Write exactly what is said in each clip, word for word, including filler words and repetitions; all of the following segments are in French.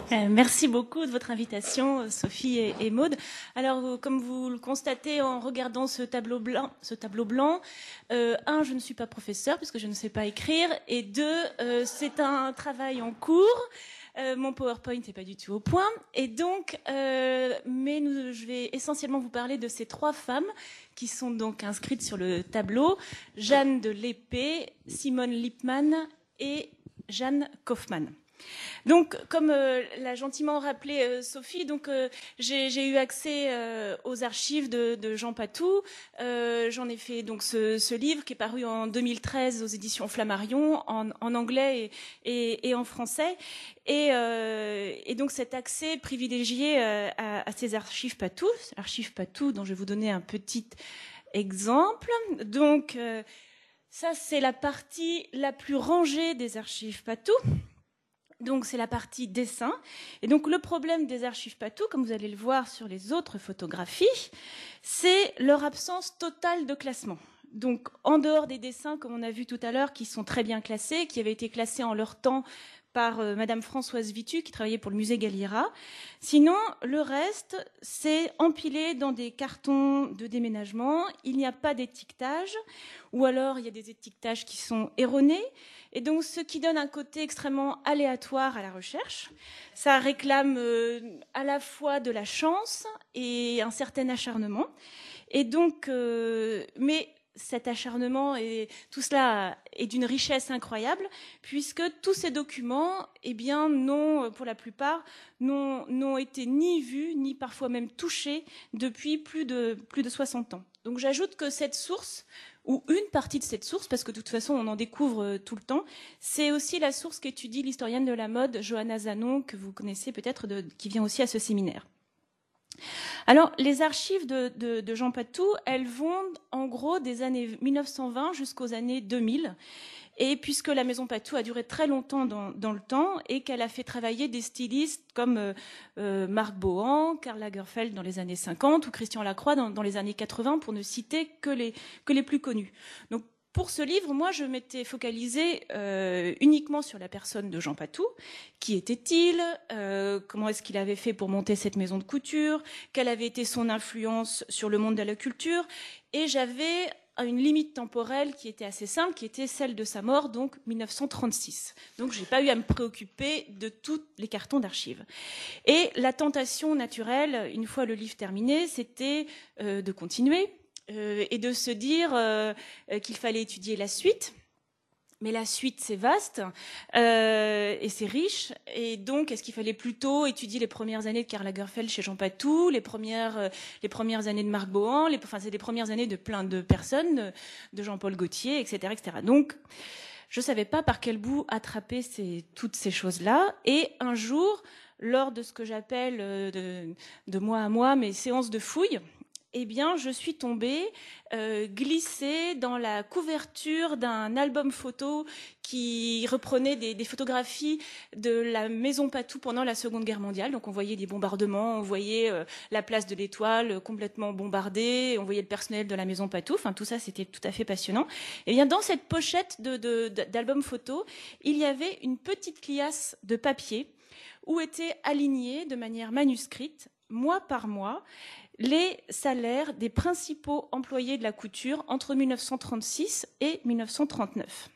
Euh, merci beaucoup de votre invitation, Sophie et, et Maude. Alors, vous, comme vous le constatez en regardant ce tableau blanc, ce tableau blanc, euh, un, je ne suis pas professeur puisque je ne sais pas écrire, et deux, euh, c'est un travail en cours. Euh, mon PowerPoint n'est pas du tout au point, et donc, euh, mais nous, je vais essentiellement vous parler de ces trois femmes qui sont donc inscrites sur le tableau: Jeanne de Lépée, Simone Lippmann et Jeanne Kaufmann. Donc, comme euh, l'a gentiment rappelé euh, Sophie, donc euh, j'ai eu accès euh, aux archives de, de Jean Patou. Euh, J'en ai fait donc ce, ce livre qui est paru en deux mille treize aux éditions Flammarion, en, en anglais et, et, et en français. Et, euh, et donc cet accès privilégié euh, à, à ces archives Patou, archives Patou dont je vais vous donner un petit exemple. Donc, euh, ça c'est la partie la plus rangée des archives Patou. Donc, c'est la partie dessin. Et donc, le problème des archives Patou, comme vous allez le voir sur les autres photographies, c'est leur absence totale de classement. Donc, en dehors des dessins, comme on a vu tout à l'heure, qui sont très bien classés, qui avaient été classés en leur temps par euh, Madame Françoise Vitu, qui travaillait pour le musée Galliera. Sinon, le reste, c'est empilé dans des cartons de déménagement. Il n'y a pas d'étiquetage, ou alors il y a des étiquetages qui sont erronés. Et donc, ce qui donne un côté extrêmement aléatoire à la recherche. Ça réclame euh, à la fois de la chance et un certain acharnement. Et donc, euh, mais cet acharnement et tout cela est d'une richesse incroyable, puisque tous ces documents, eh bien, n'ont, pour la plupart, n'ont été ni vus, ni parfois même touchés depuis plus de, plus de soixante ans. Donc, j'ajoute que cette source, ou une partie de cette source, parce que de toute façon, on en découvre tout le temps, c'est aussi la source qu'étudie l'historienne de la mode, Johanna Zanon, que vous connaissez peut-être, qui vient aussi à ce séminaire. Alors, les archives de, de, de Jean Patou, elles vont en gros des années mille neuf cent vingt jusqu'aux années deux mille. Et puisque la maison Patou a duré très longtemps dans, dans le temps et qu'elle a fait travailler des stylistes comme euh, euh, Marc Bohan, Karl Lagerfeld dans les années cinquante ou Christian Lacroix dans, dans les années quatre-vingts, pour ne citer que les, que les plus connus. Donc, pour ce livre, moi, je m'étais focalisée euh, uniquement sur la personne de Jean Patou. Qui était-il? euh, Comment est-ce qu'il avait fait pour monter cette maison de couture? Quelle avait été son influence sur le monde de la culture? Et j'avais une limite temporelle qui était assez simple, qui était celle de sa mort, donc mille neuf cent trente-six. Donc, je n'ai pas eu à me préoccuper de tous les cartons d'archives. Et la tentation naturelle, une fois le livre terminé, c'était euh, de continuer. Euh, et de se dire euh, qu'il fallait étudier la suite. Mais la suite, c'est vaste euh, et c'est riche. Et donc, est-ce qu'il fallait plutôt étudier les premières années de Karl Lagerfeld chez Jean Patou, les premières, euh, les premières années de Marc Bohan, les, enfin, c'est les premières années de plein de personnes, de Jean-Paul Gaultier, et cetera, et cetera. Donc, je ne savais pas par quel bout attraper ces, toutes ces choses-là. Et un jour, lors de ce que j'appelle euh, de, de mois à mois mes séances de fouilles, eh bien, je suis tombée, euh, glissée dans la couverture d'un album photo qui reprenait des, des photographies de la maison Patou pendant la Seconde Guerre mondiale. Donc, on voyait des bombardements, on voyait euh, la place de l'Étoile complètement bombardée, on voyait le personnel de la maison Patou. Enfin, tout ça, c'était tout à fait passionnant. Et bien, dans cette pochette de, de, d'album photo, il y avait une petite liasse de papier où étaient alignés de manière manuscrite, mois par mois, les salaires des principaux employés de la couture entre mille neuf cent trente-six et mille neuf cent trente-neuf.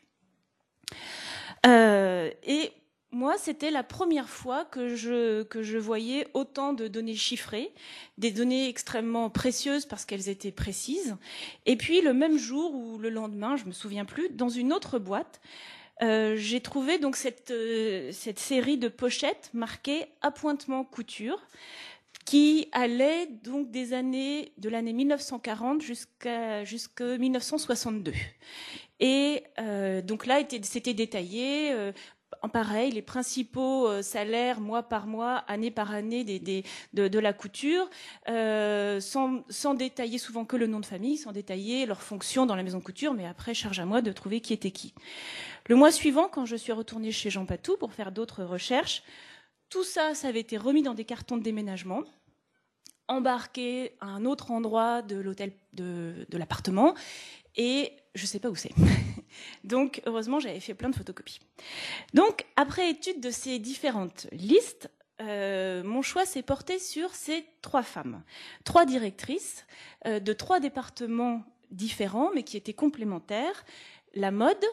Euh, et moi, c'était la première fois que je, que je voyais autant de données chiffrées, des données extrêmement précieuses parce qu'elles étaient précises. Et puis, le même jour ou le lendemain, je ne me souviens plus, dans une autre boîte, euh, j'ai trouvé donc cette, euh, cette série de pochettes marquées « Appointement couture », qui allait donc des années de l'année mille neuf cent quarante jusqu'à jusqu'à mille neuf cent soixante-deux. Et euh, donc là, c'était détaillé. Euh, en pareil, les principaux euh, salaires mois par mois, année par année des, des, de, de la couture, euh, sans, sans détailler souvent que le nom de famille, sans détailler leurs fonctions dans la maison de couture, mais après, charge à moi de trouver qui était qui. Le mois suivant, quand je suis retournée chez Jean Patou pour faire d'autres recherches, tout ça, ça avait été remis dans des cartons de déménagement, embarqué à un autre endroit de l'hôtel, de, de l'appartement, et je ne sais pas où c'est. Donc, heureusement, j'avais fait plein de photocopies. Donc, après étude de ces différentes listes, euh, mon choix s'est porté sur ces trois femmes, trois directrices euh, de trois départements différents, mais qui étaient complémentaires, la mode,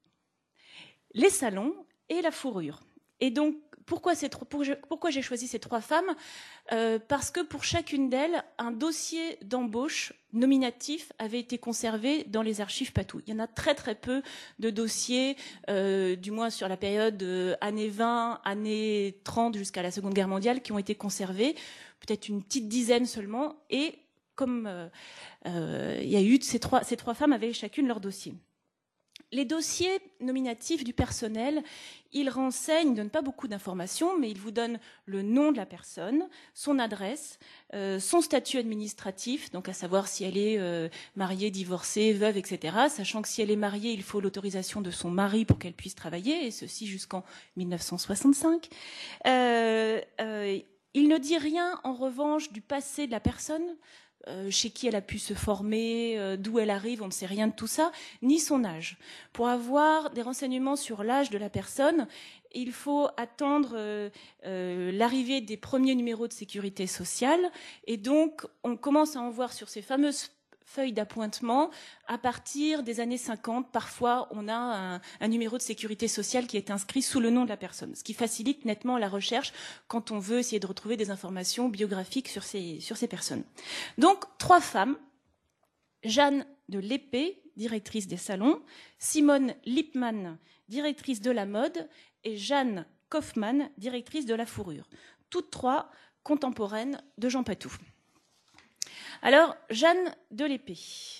les salons et la fourrure. Et donc, pourquoi, ces trois, pourquoi j'ai choisi ces trois femmes euh, Parce que pour chacune d'elles, un dossier d'embauche nominatif avait été conservé dans les archives Patou. Il y en a très très peu de dossiers, euh, du moins sur la période euh, années vingt, années trente jusqu'à la Seconde Guerre mondiale, qui ont été conservés, peut-être une petite dizaine seulement. Et comme euh, euh, il y a eu ces trois, ces trois femmes avaient chacune leur dossier. Les dossiers nominatifs du personnel, ils renseignent, ils ne donnent pas beaucoup d'informations, mais ils vous donnent le nom de la personne, son adresse, euh, son statut administratif, donc à savoir si elle est euh, mariée, divorcée, veuve, et cetera. Sachant que si elle est mariée, il faut l'autorisation de son mari pour qu'elle puisse travailler, et ceci jusqu'en mille neuf cent soixante-cinq. Euh, euh, il ne dit rien, en revanche, du passé de la personne. Euh, chez qui elle a pu se former, euh, d'où elle arrive, on ne sait rien de tout ça, ni son âge. Pour avoir des renseignements sur l'âge de la personne, il faut attendre euh, euh, l'arrivée des premiers numéros de sécurité sociale, et donc on commence à en voir sur ces fameuses feuilles d'appointement à partir des années cinquante. Parfois, on a un, un numéro de sécurité sociale qui est inscrit sous le nom de la personne, ce qui facilite nettement la recherche quand on veut essayer de retrouver des informations biographiques sur ces, sur ces personnes. Donc, trois femmes. Jeanne de Lépée, directrice des salons, Simone Lippmann, directrice de la mode, et Jeanne Kaufmann, directrice de la fourrure. Toutes trois contemporaines de Jean Patou. Alors, Jeanne de Lépée,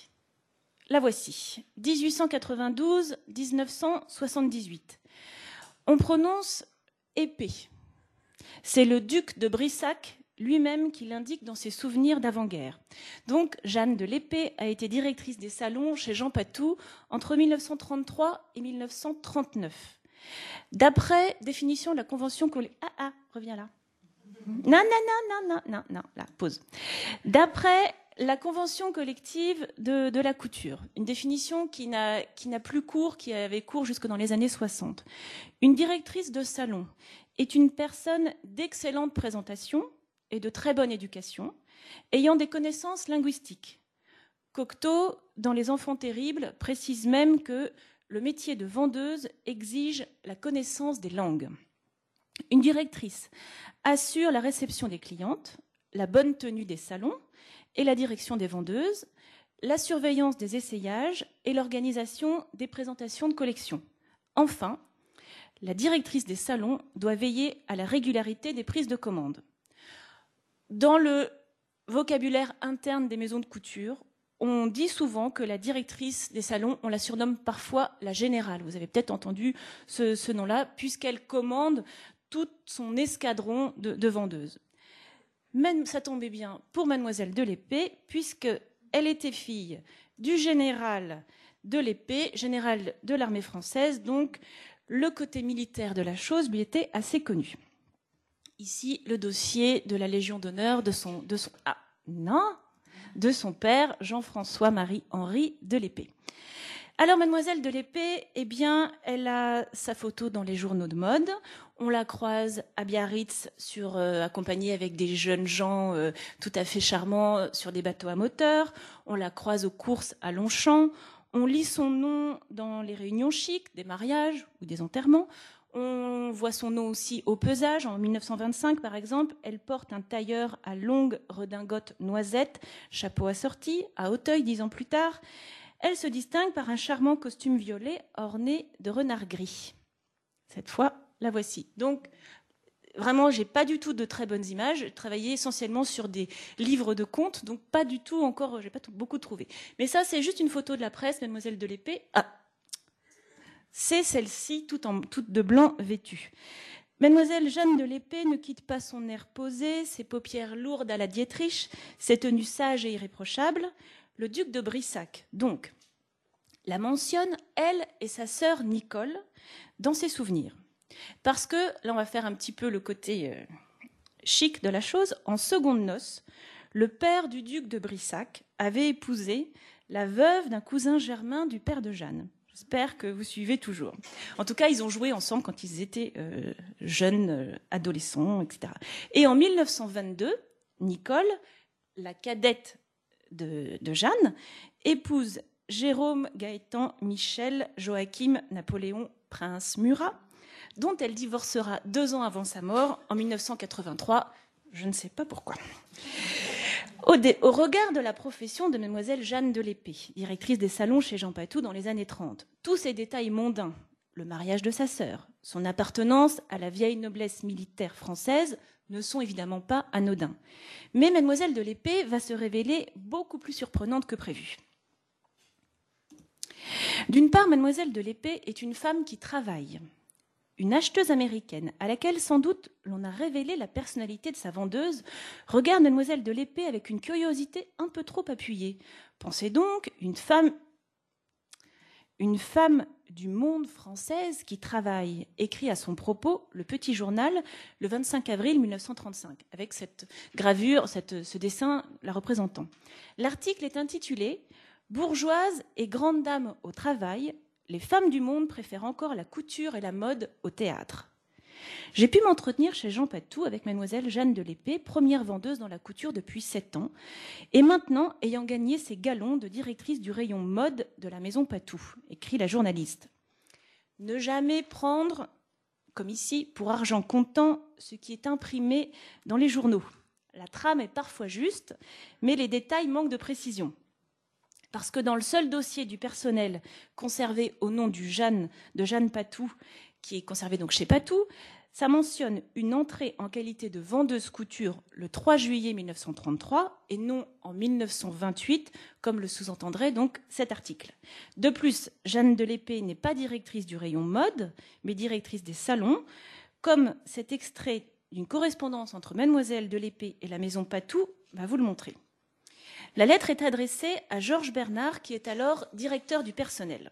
la voici, dix-huit cent quatre-vingt-douze à mille neuf cent soixante-dix-huit. On prononce épée. C'est le duc de Brissac lui-même qui l'indique dans ses souvenirs d'avant-guerre. Donc, Jeanne de Lépée a été directrice des salons chez Jean Patou entre mille neuf cent trente-trois et mille neuf cent trente-neuf. D'après définition de la convention collective... Ah, ah, reviens là. Non, non, non, non, non, non, non, là, pause. D'après la convention collective de, de la couture, une définition qui n'a, qui n'a plus cours, qui avait cours jusque dans les années soixante. Une directrice de salon est une personne d'excellente présentation et de très bonne éducation, ayant des connaissances linguistiques. Cocteau, dans Les Enfants terribles, précise même que le métier de vendeuse exige la connaissance des langues. Une directrice assure la réception des clientes, la bonne tenue des salons et la direction des vendeuses, la surveillance des essayages et l'organisation des présentations de collection. Enfin, la directrice des salons doit veiller à la régularité des prises de commandes. Dans le vocabulaire interne des maisons de couture, on dit souvent que la directrice des salons, on la surnomme parfois la générale. Vous avez peut-être entendu ce, ce nom-là, puisqu'elle commande tout son escadron de, de vendeuses. Même ça tombait bien pour Mademoiselle de Lépée, puisqu'elle était fille du général de Lépée, général de l'armée française, donc le côté militaire de la chose lui était assez connu. Ici, le dossier de la Légion d'honneur de son, de son, ah, non, de son père, Jean-François-Marie-Henri de Lépée. Alors, Mademoiselle de Lépée, eh bien, elle a sa photo dans les journaux de mode. On la croise à Biarritz, sur, euh, accompagnée avec des jeunes gens euh, tout à fait charmants sur des bateaux à moteur. On la croise aux courses à Longchamp. On lit son nom dans les réunions chics, des mariages ou des enterrements. On voit son nom aussi au pesage. En mille neuf cent vingt-cinq, par exemple, elle porte un tailleur à longue redingote noisette, chapeau assorti, à Auteuil, dix ans plus tard. Elle se distingue par un charmant costume violet orné de renard gris. Cette fois, la voici. Donc, vraiment, j'ai pas du tout de très bonnes images. J'ai travaillé essentiellement sur des livres de contes, donc pas du tout encore, j'ai pas tout, beaucoup trouvé. Mais ça, c'est juste une photo de la presse, Mademoiselle de Lépée. Ah, c'est celle-ci, toute, en, toute de blanc vêtue. Mademoiselle Jeanne de Lépée ne quitte pas son air posé, ses paupières lourdes à la Dietrich, ses tenues sages et irréprochables. Le duc de Brissac, donc, la mentionne, elle et sa sœur Nicole, dans ses souvenirs. Parce que, là on va faire un petit peu le côté euh, chic de la chose, en seconde noces, le père du duc de Brissac avait épousé la veuve d'un cousin germain du père de Jeanne. Je ne J'espère que vous suivez toujours. En tout cas, ils ont joué ensemble quand ils étaient euh, jeunes, euh, adolescents, et cetera. Et en mille neuf cent vingt-deux, Nicole, la cadette de, de Jeanne, épouse Jérôme Gaëtan Michel Joachim Napoléon Prince Murat, dont elle divorcera deux ans avant sa mort, en mille neuf cent quatre-vingt-trois. Je ne sais pas pourquoi. Au, dé, au regard de la profession de mademoiselle Jeanne de l'Épée, directrice des salons chez Jean Patou dans les années trente, tous ces détails mondains, le mariage de sa sœur, son appartenance à la vieille noblesse militaire française, ne sont évidemment pas anodins. Mais mademoiselle de l'Épée va se révéler beaucoup plus surprenante que prévu. D'une part, mademoiselle de l'Épée est une femme qui travaille. Une acheteuse américaine, à laquelle sans doute l'on a révélé la personnalité de sa vendeuse, regarde mademoiselle de l'Épée avec une curiosité un peu trop appuyée. Pensez donc, une femme, une femme du monde française qui travaille, écrit à son propos le Petit Journal le vingt-cinq avril mille neuf cent trente-cinq, avec cette gravure, cette, ce dessin la représentant. L'article est intitulé « Bourgeoise et grande dame au travail ». Les femmes du monde préfèrent encore la couture et la mode au théâtre. J'ai pu m'entretenir chez Jean Patou avec mademoiselle Jeanne de l'Épée, première vendeuse dans la couture depuis sept ans, et maintenant ayant gagné ses galons de directrice du rayon mode de la maison Patou, écrit la journaliste. Ne jamais prendre, comme ici, pour argent comptant, ce qui est imprimé dans les journaux. La trame est parfois juste, mais les détails manquent de précision. Parce que dans le seul dossier du personnel conservé au nom du Jeanne, de Jeanne Patou, qui est conservé donc chez Patou, ça mentionne une entrée en qualité de vendeuse couture le trois juillet mille neuf cent trente-trois et non en mille neuf cent vingt-huit, comme le sous-entendrait donc cet article. De plus, Jeanne de l'Épée n'est pas directrice du rayon mode, mais directrice des salons, comme cet extrait d'une correspondance entre mademoiselle de l'Épée et la maison Patou va vous le montrer. La lettre est adressée à Georges Bernard, qui est alors directeur du personnel.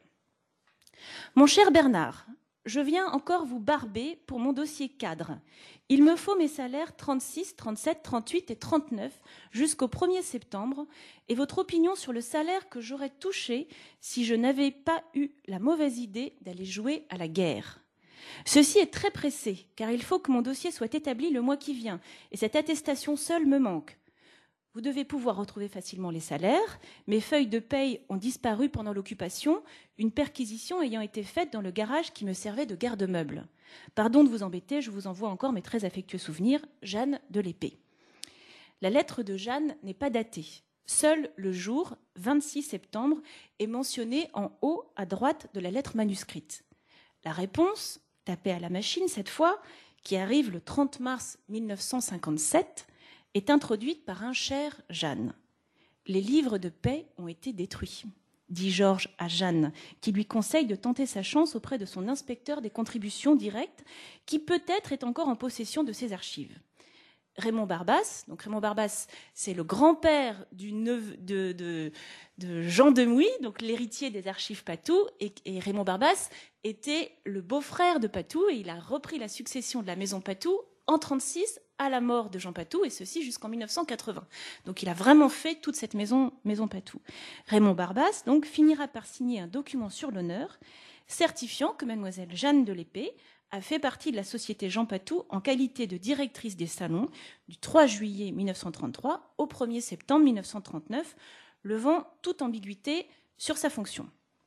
« Mon cher Bernard, je viens encore vous barber pour mon dossier cadre. Il me faut mes salaires trente-six, trente-sept, trente-huit et trente-neuf jusqu'au premier septembre et votre opinion sur le salaire que j'aurais touché si je n'avais pas eu la mauvaise idée d'aller jouer à la guerre. Ceci est très pressé, car il faut que mon dossier soit établi le mois qui vient, et cette attestation seule me manque. Vous devez pouvoir retrouver facilement les salaires. Mes feuilles de paye ont disparu pendant l'occupation, une perquisition ayant été faite dans le garage qui me servait de garde-meuble. Pardon de vous embêter, je vous envoie encore mes très affectueux souvenirs, Jeanne de l'Épée. » La lettre de Jeanne n'est pas datée. Seul le jour, vingt-six septembre, est mentionné en haut à droite de la lettre manuscrite. La réponse, tapée à la machine cette fois, qui arrive le trente mars mille neuf cent cinquante-sept, est introduite par un cher Jeanne. Les livres de paix ont été détruits, dit Georges à Jeanne, qui lui conseille de tenter sa chance auprès de son inspecteur des contributions directes, qui peut-être est encore en possession de ses archives. Raymond Barbas, donc Raymond Barbas, c'est le grand-père du neveu de, de, de Jean Demouy, donc l'héritier des archives Patou, et, et Raymond Barbas était le beau-frère de Patou, et il a repris la succession de la maison Patou en trente-six, à la mort de Jean Patou, et ceci jusqu'en mille neuf cent quatre-vingts. Donc il a vraiment fait toute cette maison, maison Patou. Raymond Barbas donc, finira par signer un document sur l'honneur, certifiant que mademoiselle Jeanne de l'Épée a fait partie de la société Jean Patou en qualité de directrice des salons du trois juillet mille neuf cent trente-trois au premier septembre mille neuf cent trente-neuf, levant toute ambiguïté sur sa fonction.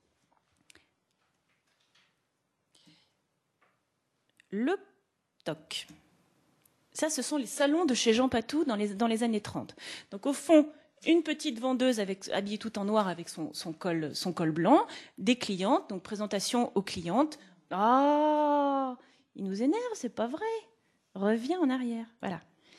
Le T O C. Ça, ce sont les salons de chez Jean Patou dans les, dans les années trente. Donc, au fond, une petite vendeuse avec, habillée tout en noir avec son, son, col, son col blanc, des clientes, donc présentation aux clientes. Ah, il nous énerve, c'est pas vrai. Reviens en arrière. Voilà.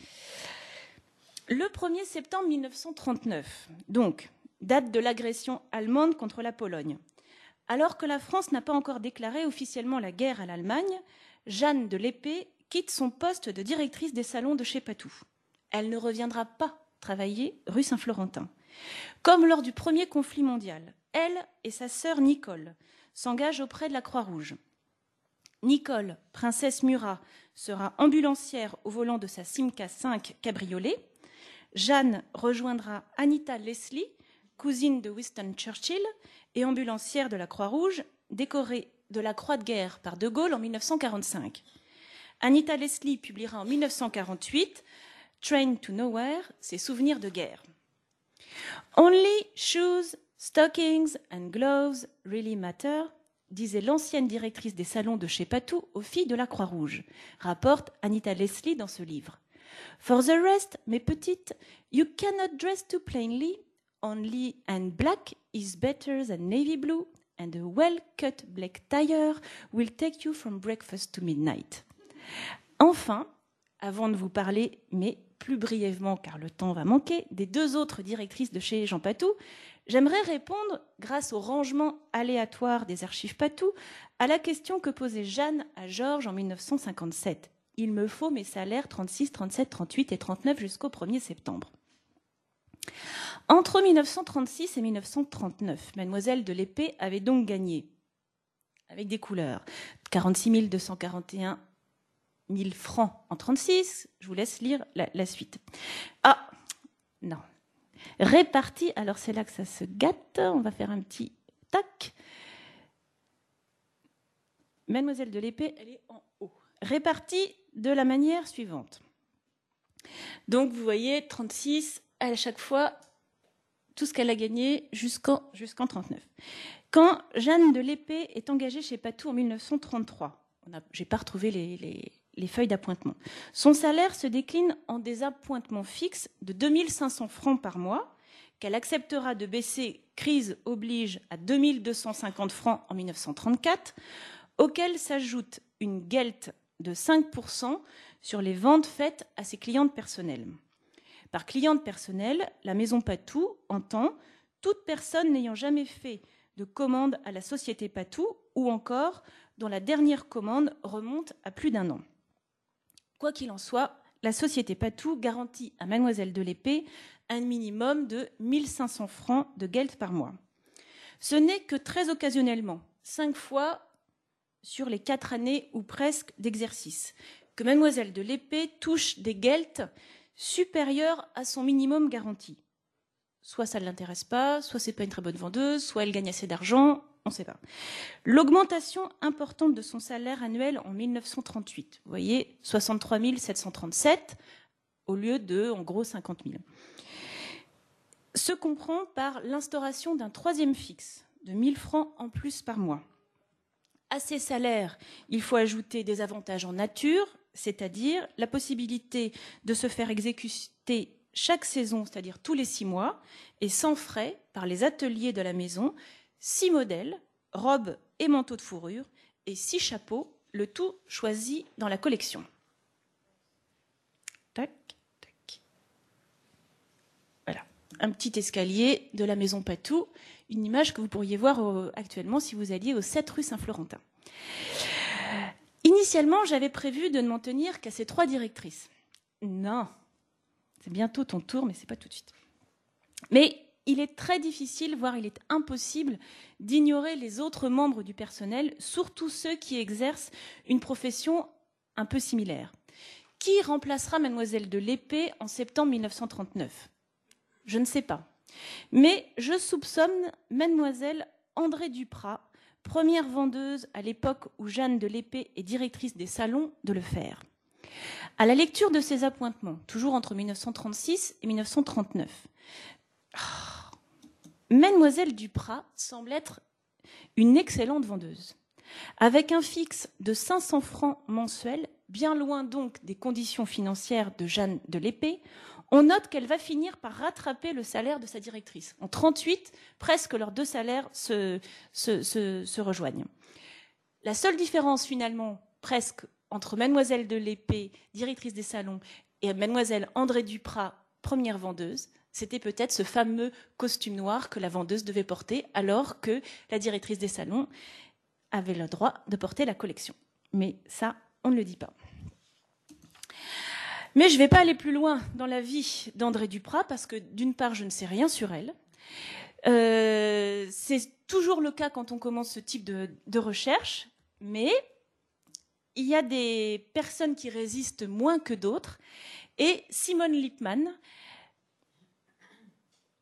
Le premier septembre mille neuf cent trente-neuf, donc, date de l'agression allemande contre la Pologne. Alors que la France n'a pas encore déclaré officiellement la guerre à l'Allemagne, Jeanne de l'Épée quitte son poste de directrice des salons de chez Patou. Elle ne reviendra pas travailler rue Saint-Florentin. Comme lors du premier conflit mondial, elle et sa sœur Nicole s'engagent auprès de la Croix-Rouge. Nicole, princesse Murat, sera ambulancière au volant de sa Simca cinq cabriolet. Jeanne rejoindra Anita Leslie, cousine de Winston Churchill et ambulancière de la Croix-Rouge, décorée de la Croix de guerre par De Gaulle en mille neuf cent quarante-cinq. Anita Leslie publiera en mille neuf cent quarante-huit Train to Nowhere, ses souvenirs de guerre. Only shoes, stockings and gloves really matter, disait l'ancienne directrice des salons de chez Patou aux filles de la Croix-Rouge, rapporte Anita Leslie dans ce livre. For the rest, mes petites, you cannot dress too plainly, only and black is better than navy blue, and a well-cut black tire will take you from breakfast to midnight. Enfin, avant de vous parler, mais plus brièvement car le temps va manquer, des deux autres directrices de chez Jean Patou, j'aimerais répondre, grâce au rangement aléatoire des archives Patou, à la question que posait Jeanne à Georges en mille neuf cent cinquante-sept. Il me faut mes salaires trente-six, trente-sept, trente-huit et trente-neuf jusqu'au premier septembre. Entre mille neuf cent trente-six et mille neuf cent trente-neuf, Mademoiselle de l'Épée avait donc gagné, avec des couleurs, quarante-six mille deux cent quarante et un mille francs en trente-six. Je vous laisse lire la, la suite. Ah, non. Répartis, alors c'est là que ça se gâte. On va faire un petit tac. Mademoiselle de l'Épée, elle est en haut. Répartie de la manière suivante. Donc, vous voyez, trente-six, à chaque fois, tout ce qu'elle a gagné jusqu'en jusqu'en trente-neuf. Quand Jeanne de l'Épée est engagée chez Patou en mille neuf cent trente-trois, je n'ai pas retrouvé les, les, les feuilles d'appointement, son salaire se décline en des appointements fixes de deux mille cinq cents francs par mois, qu'elle acceptera de baisser, crise oblige, à deux mille deux cent cinquante francs en mille neuf cent trente-quatre, auquel s'ajoute une gelt de cinq pour cent sur les ventes faites à ses clientes personnelles. Par cliente personnelle, la maison Patou entend toute personne n'ayant jamais fait de commande à la société Patou ou encore dont la dernière commande remonte à plus d'un an. Quoi qu'il en soit, la société Patou garantit à Mademoiselle de l'Épée un minimum de mille cinq cents francs de gelt par mois. Ce n'est que très occasionnellement, cinq fois sur les quatre années ou presque d'exercice, que Mademoiselle de l'Épée touche des gelts supérieurs à son minimum garanti. Soit ça ne l'intéresse pas, soit c'est pas une très bonne vendeuse, soit elle gagne assez d'argent, on ne sait pas. L'augmentation importante de son salaire annuel en mille neuf cent trente-huit, vous voyez, soixante-trois mille sept cent trente-sept au lieu de, en gros, cinquante mille, se comprend par l'instauration d'un troisième fixe de mille francs en plus par mois. À ces salaires, il faut ajouter des avantages en nature, c'est-à-dire la possibilité de se faire exécuter chaque saison, c'est-à-dire tous les six mois, et sans frais, par les ateliers de la maison, six modèles, robes et manteaux de fourrure, et six chapeaux, le tout choisi dans la collection. Tac, tac. Voilà, un petit escalier de la maison Patou, une image que vous pourriez voir actuellement si vous alliez au sept rue Saint-Florentin. Initialement, j'avais prévu de ne m'en tenir qu'à ces trois directrices. Non, c'est bientôt ton tour, mais c'est pas tout de suite. Mais il est très difficile, voire il est impossible, d'ignorer les autres membres du personnel, surtout ceux qui exercent une profession un peu similaire. Qui remplacera Mademoiselle de l'Épée en septembre mille neuf cent trente-neuf? Je ne sais pas. Mais je soupçonne Mademoiselle André Duprat, première vendeuse à l'époque où Jeanne de l'Épée est directrice des salons, de le faire. À la lecture de ces appointements, toujours entre mille neuf cent trente-six et mille neuf cent trente-neuf, oh, Mademoiselle Duprat semble être une excellente vendeuse. Avec un fixe de cinq cents francs mensuels, bien loin donc des conditions financières de Jeanne de l'Épée, on note qu'elle va finir par rattraper le salaire de sa directrice. En trente-huit, presque leurs deux salaires se, se, se, se rejoignent. La seule différence finalement, presque, entre Mademoiselle de l'Épée, directrice des salons, et Mademoiselle André Duprat, première vendeuse, c'était peut-être ce fameux costume noir que la vendeuse devait porter, alors que la directrice des salons avait le droit de porter la collection. Mais ça, on ne le dit pas. Mais je ne vais pas aller plus loin dans la vie d'André Duprat, parce que d'une part, je ne sais rien sur elle. Euh, c'est toujours le cas quand on commence ce type de, de recherche, mais il y a des personnes qui résistent moins que d'autres. Et Simone Lipman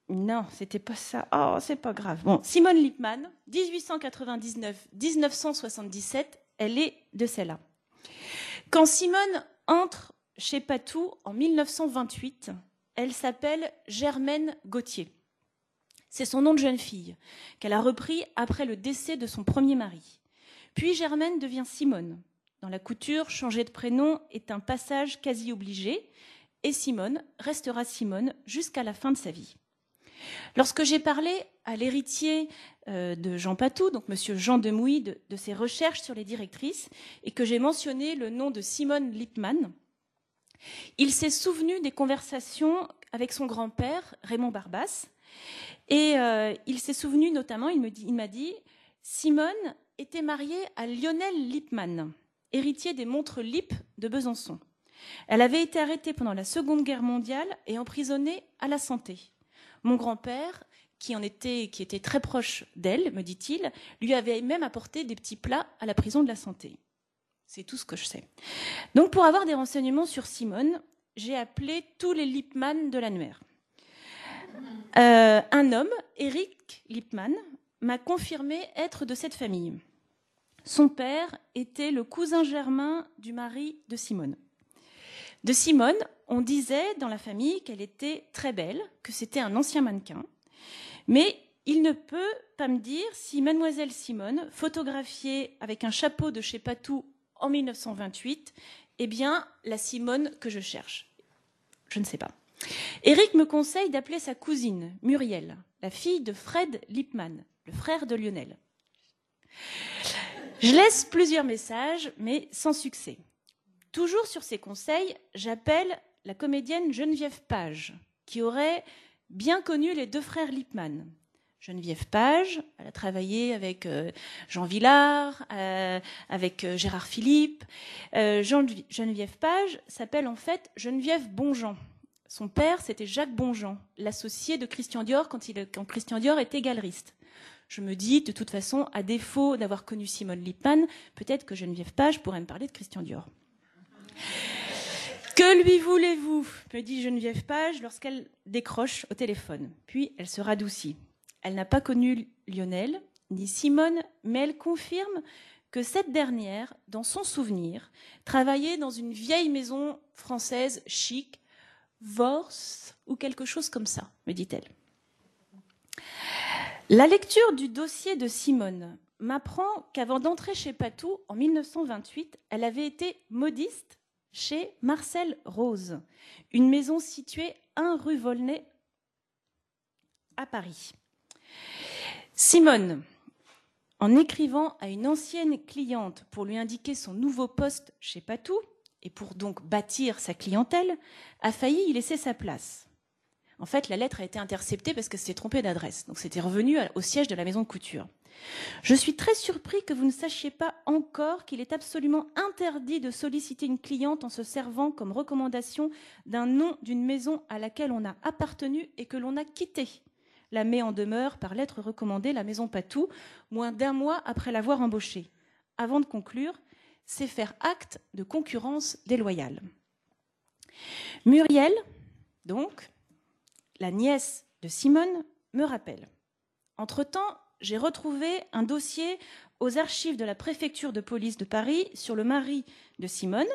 Non, c'était pas ça. Oh, c'est pas grave. Bon, Simone Lipman, dix-huit cent quatre-vingt-dix-neuf à dix-neuf cent soixante-dix-sept, elle est de celle-là. Quand Simone entre chez Patou en mille neuf cent vingt-huit, elle s'appelle Germaine Gauthier. C'est son nom de jeune fille, qu'elle a repris après le décès de son premier mari. Puis Germaine devient Simone. Dans la couture, changer de prénom est un passage quasi obligé, et Simone restera Simone jusqu'à la fin de sa vie. Lorsque j'ai parlé à l'héritier euh, de Jean Patou, donc monsieur Jean Demouy, de, de ses recherches sur les directrices, et que j'ai mentionné le nom de Simone Lipman, il s'est souvenu des conversations avec son grand-père, Raymond Barbas, et euh, il s'est souvenu notamment, il me dit, il m'a dit, Simone était mariée à Lionel Lipman, héritier des montres Lipp de Besançon. Elle avait été arrêtée pendant la Seconde Guerre mondiale et emprisonnée à la Santé. Mon grand-père, qui en était, qui était très proche d'elle, me dit-il, lui avait même apporté des petits plats à la prison de la Santé. C'est tout ce que je sais. Donc, pour avoir des renseignements sur Simone, j'ai appelé tous les Lipman de l'annuaire. Euh, un homme, Éric Lipman, m'a confirmé être de cette famille. Son père était le cousin germain du mari de Simone. De Simone, on disait dans la famille qu'elle était très belle, que c'était un ancien mannequin. Mais il ne peut pas me dire si mademoiselle Simone, photographiée avec un chapeau de chez Patou en mille neuf cent vingt-huit, est bien la Simone que je cherche. Je ne sais pas. Éric me conseille d'appeler sa cousine, Muriel, la fille de Fred Lipman, le frère de Lionel. Je laisse plusieurs messages, mais sans succès. Toujours sur ses conseils, j'appelle la comédienne Geneviève Page, qui aurait bien connu les deux frères Lipman. Geneviève Page, elle a travaillé avec euh, Jean Villard, euh, avec euh, Gérard Philippe. Euh, Jean, Geneviève Page s'appelle en fait Geneviève Bonjean. Son père, c'était Jacques Bonjean, l'associé de Christian Dior quand, il, quand Christian Dior était galeriste. Je me dis, de toute façon, à défaut d'avoir connu Simone Lipman, peut-être que Geneviève Page pourrait me parler de Christian Dior. Que lui voulez-vous, me dit Geneviève Page lorsqu'elle décroche au téléphone. Puis elle se radoucit. Elle n'a pas connu Lionel ni Simone, mais elle confirme que cette dernière, dans son souvenir, travaillait dans une vieille maison française chic, Vorse ou quelque chose comme ça, me dit-elle. La lecture du dossier de Simone m'apprend qu'avant d'entrer chez Patou en mille neuf cent vingt-huit, elle avait été modiste chez Marcel Rose, une maison située un rue Volnay à Paris. Simone, en écrivant à une ancienne cliente pour lui indiquer son nouveau poste chez Patou, et pour donc bâtir sa clientèle, a failli y laisser sa place. En fait, la lettre a été interceptée parce qu'elle s'était trompée d'adresse. Donc, c'était revenu au siège de la maison de couture. Je suis très surpris que vous ne sachiez pas encore qu'il est absolument interdit de solliciter une cliente en se servant comme recommandation d'un nom d'une maison à laquelle on a appartenu et que l'on a quittée. La met en demeure par lettre recommandée la maison Patou, moins d'un mois après l'avoir embauchée. Avant de conclure, c'est faire acte de concurrence déloyale. Muriel, donc, la nièce de Simone, me rappelle. Entre-temps, j'ai retrouvé un dossier aux archives de la préfecture de police de Paris sur le mari de Simone,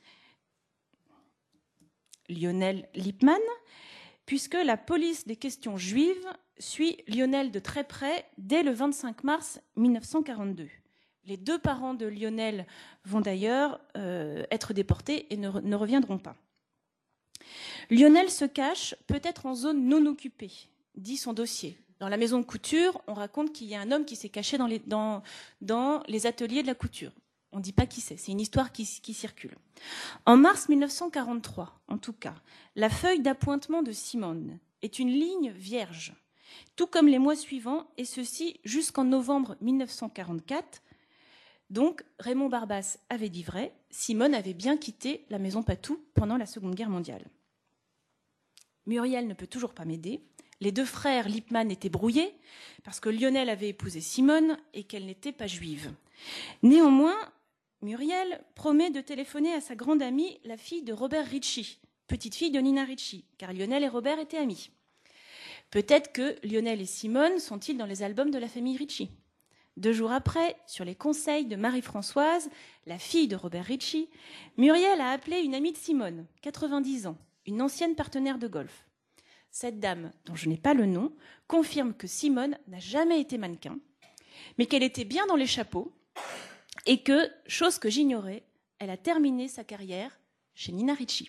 Lionel Lipman, puisque la police des questions juives suit Lionel de très près dès le vingt-cinq mars mille neuf cent quarante-deux. Les deux parents de Lionel vont d'ailleurs euh, être déportés et ne, ne reviendront pas. Lionel se cache peut-être en zone non occupée, dit son dossier. Dans la maison de couture, on raconte qu'il y a un homme qui s'est caché dans les, dans, dans les ateliers de la couture. On ne dit pas qui c'est, c'est une histoire qui, qui circule. En mars mille neuf cent quarante-trois, en tout cas, la feuille d'appointement de Simone est une ligne vierge, tout comme les mois suivants, et ceci jusqu'en novembre mille neuf cent quarante-quatre. Donc, Raymond Barbas avait dit vrai, Simone avait bien quitté la maison Patou pendant la Seconde Guerre mondiale. Muriel ne peut toujours pas m'aider. Les deux frères Lipman étaient brouillés parce que Lionel avait épousé Simone et qu'elle n'était pas juive. Néanmoins, Muriel promet de téléphoner à sa grande amie, la fille de Robert Ricci, petite fille de Nina Ricci, car Lionel et Robert étaient amis. Peut-être que Lionel et Simone sont-ils dans les albums de la famille Ritchie. Deux jours après, sur les conseils de Marie-Françoise, la fille de Robert Ritchie, Muriel a appelé une amie de Simone, quatre-vingt-dix ans, une ancienne partenaire de golf. Cette dame, dont je n'ai pas le nom, confirme que Simone n'a jamais été mannequin, mais qu'elle était bien dans les chapeaux et que, chose que j'ignorais, elle a terminé sa carrière chez Nina Ricci.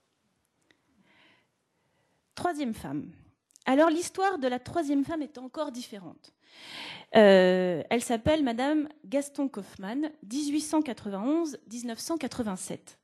Troisième femme. Alors l'histoire de la troisième femme est encore différente. Euh, elle s'appelle Madame Gaston Kaufmann, dix-huit cent quatre-vingt-onze à dix-neuf cent quatre-vingt-sept.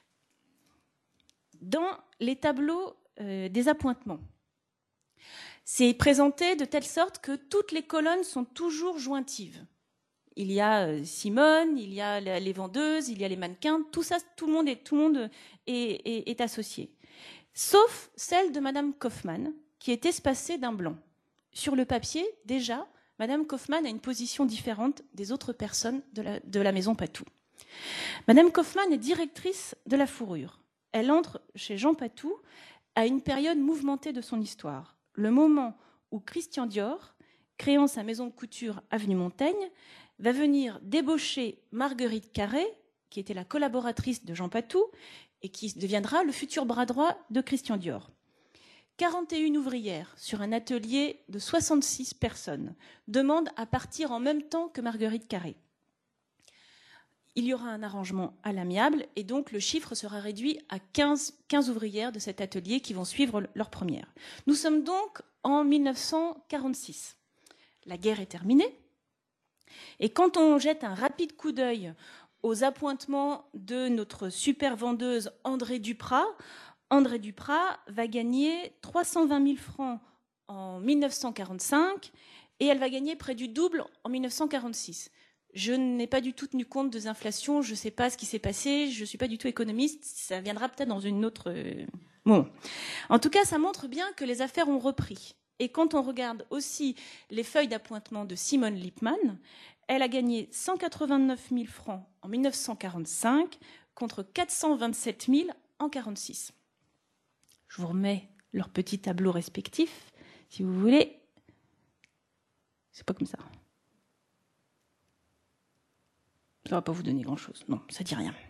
Dans les tableaux euh, des appointements, c'est présenté de telle sorte que toutes les colonnes sont toujours jointives. Il y a euh, Simone, il y a les vendeuses, il y a les mannequins, tout ça, tout le monde est, tout le monde est, est, est associé. Sauf celle de Madame Kaufmann, qui est espacée d'un blanc. Sur le papier, déjà, Madame Kaufmann a une position différente des autres personnes de la, de la maison Patou. Madame Kaufmann est directrice de la fourrure. Elle entre chez Jean Patou à une période mouvementée de son histoire. Le moment où Christian Dior, créant sa maison de couture avenue Montaigne, va venir débaucher Marguerite Carré, qui était la collaboratrice de Jean Patou, et qui deviendra le futur bras droit de Christian Dior. quarante et une ouvrières sur un atelier de soixante-six personnes demandent à partir en même temps que Marguerite Carré. Il y aura un arrangement à l'amiable et donc le chiffre sera réduit à quinze, quinze ouvrières de cet atelier qui vont suivre leur première. Nous sommes donc en mille neuf cent quarante-six. La guerre est terminée et quand on jette un rapide coup d'œil aux appointements de notre super vendeuse André Duprat, André Duprat va gagner trois cent vingt mille francs en mille neuf cent quarante-cinq et elle va gagner près du double en mille neuf cent quarante-six. Je n'ai pas du tout tenu compte des inflations, je ne sais pas ce qui s'est passé, je ne suis pas du tout économiste, ça viendra peut-être dans une autre... Bon. En tout cas, ça montre bien que les affaires ont repris. Et quand on regarde aussi les feuilles d'appointement de Simone Lippmann, elle a gagné cent quatre-vingt-neuf mille francs en mille neuf cent quarante-cinq contre quatre cent vingt-sept mille en mille neuf cent quarante-six. Je vous remets leurs petits tableaux respectifs, si vous voulez. C'est pas comme ça. Ça va pas vous donner grand-chose. Non, ça dit rien.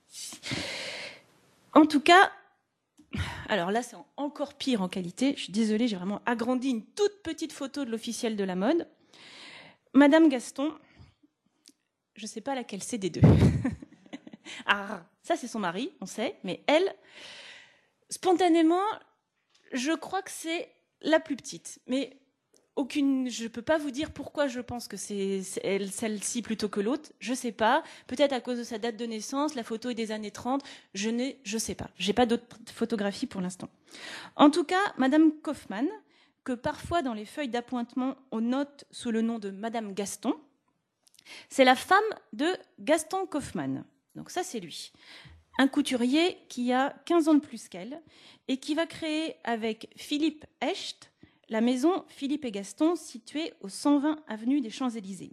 En tout cas, alors là, c'est encore pire en qualité. Je suis désolée, j'ai vraiment agrandi une toute petite photo de l'officiel de la mode. Madame Gaston, je ne sais pas laquelle c'est des deux. Ah, ça, c'est son mari, on sait. Mais elle, spontanément, je crois que c'est la plus petite. Mais aucune, je ne peux pas vous dire pourquoi je pense que c'est elle, celle-ci plutôt que l'autre. Je ne sais pas. Peut-être à cause de sa date de naissance. La photo est des années trente. Je ne je sais pas. Je n'ai pas d'autres photographies pour l'instant. En tout cas, Madame Kaufmann, que parfois dans les feuilles d'appointement, on note sous le nom de Madame Gaston, c'est la femme de Gaston Kaufmann. Donc ça, c'est lui. Un couturier qui a quinze ans de plus qu'elle et qui va créer avec Philippe Echt la maison Philippe et Gaston située au cent vingt avenue des Champs-Élysées.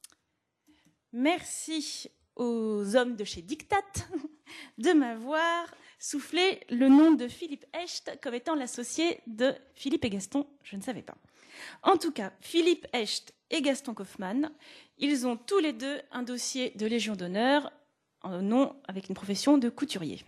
Merci aux hommes de chez Dictat de m'avoir soufflé le nom de Philippe Echt comme étant l'associé de Philippe et Gaston. Je ne savais pas. En tout cas, Philippe Echt et Gaston Kaufmann, ils ont tous les deux un dossier de Légion d'honneur en nom avec une profession de couturier.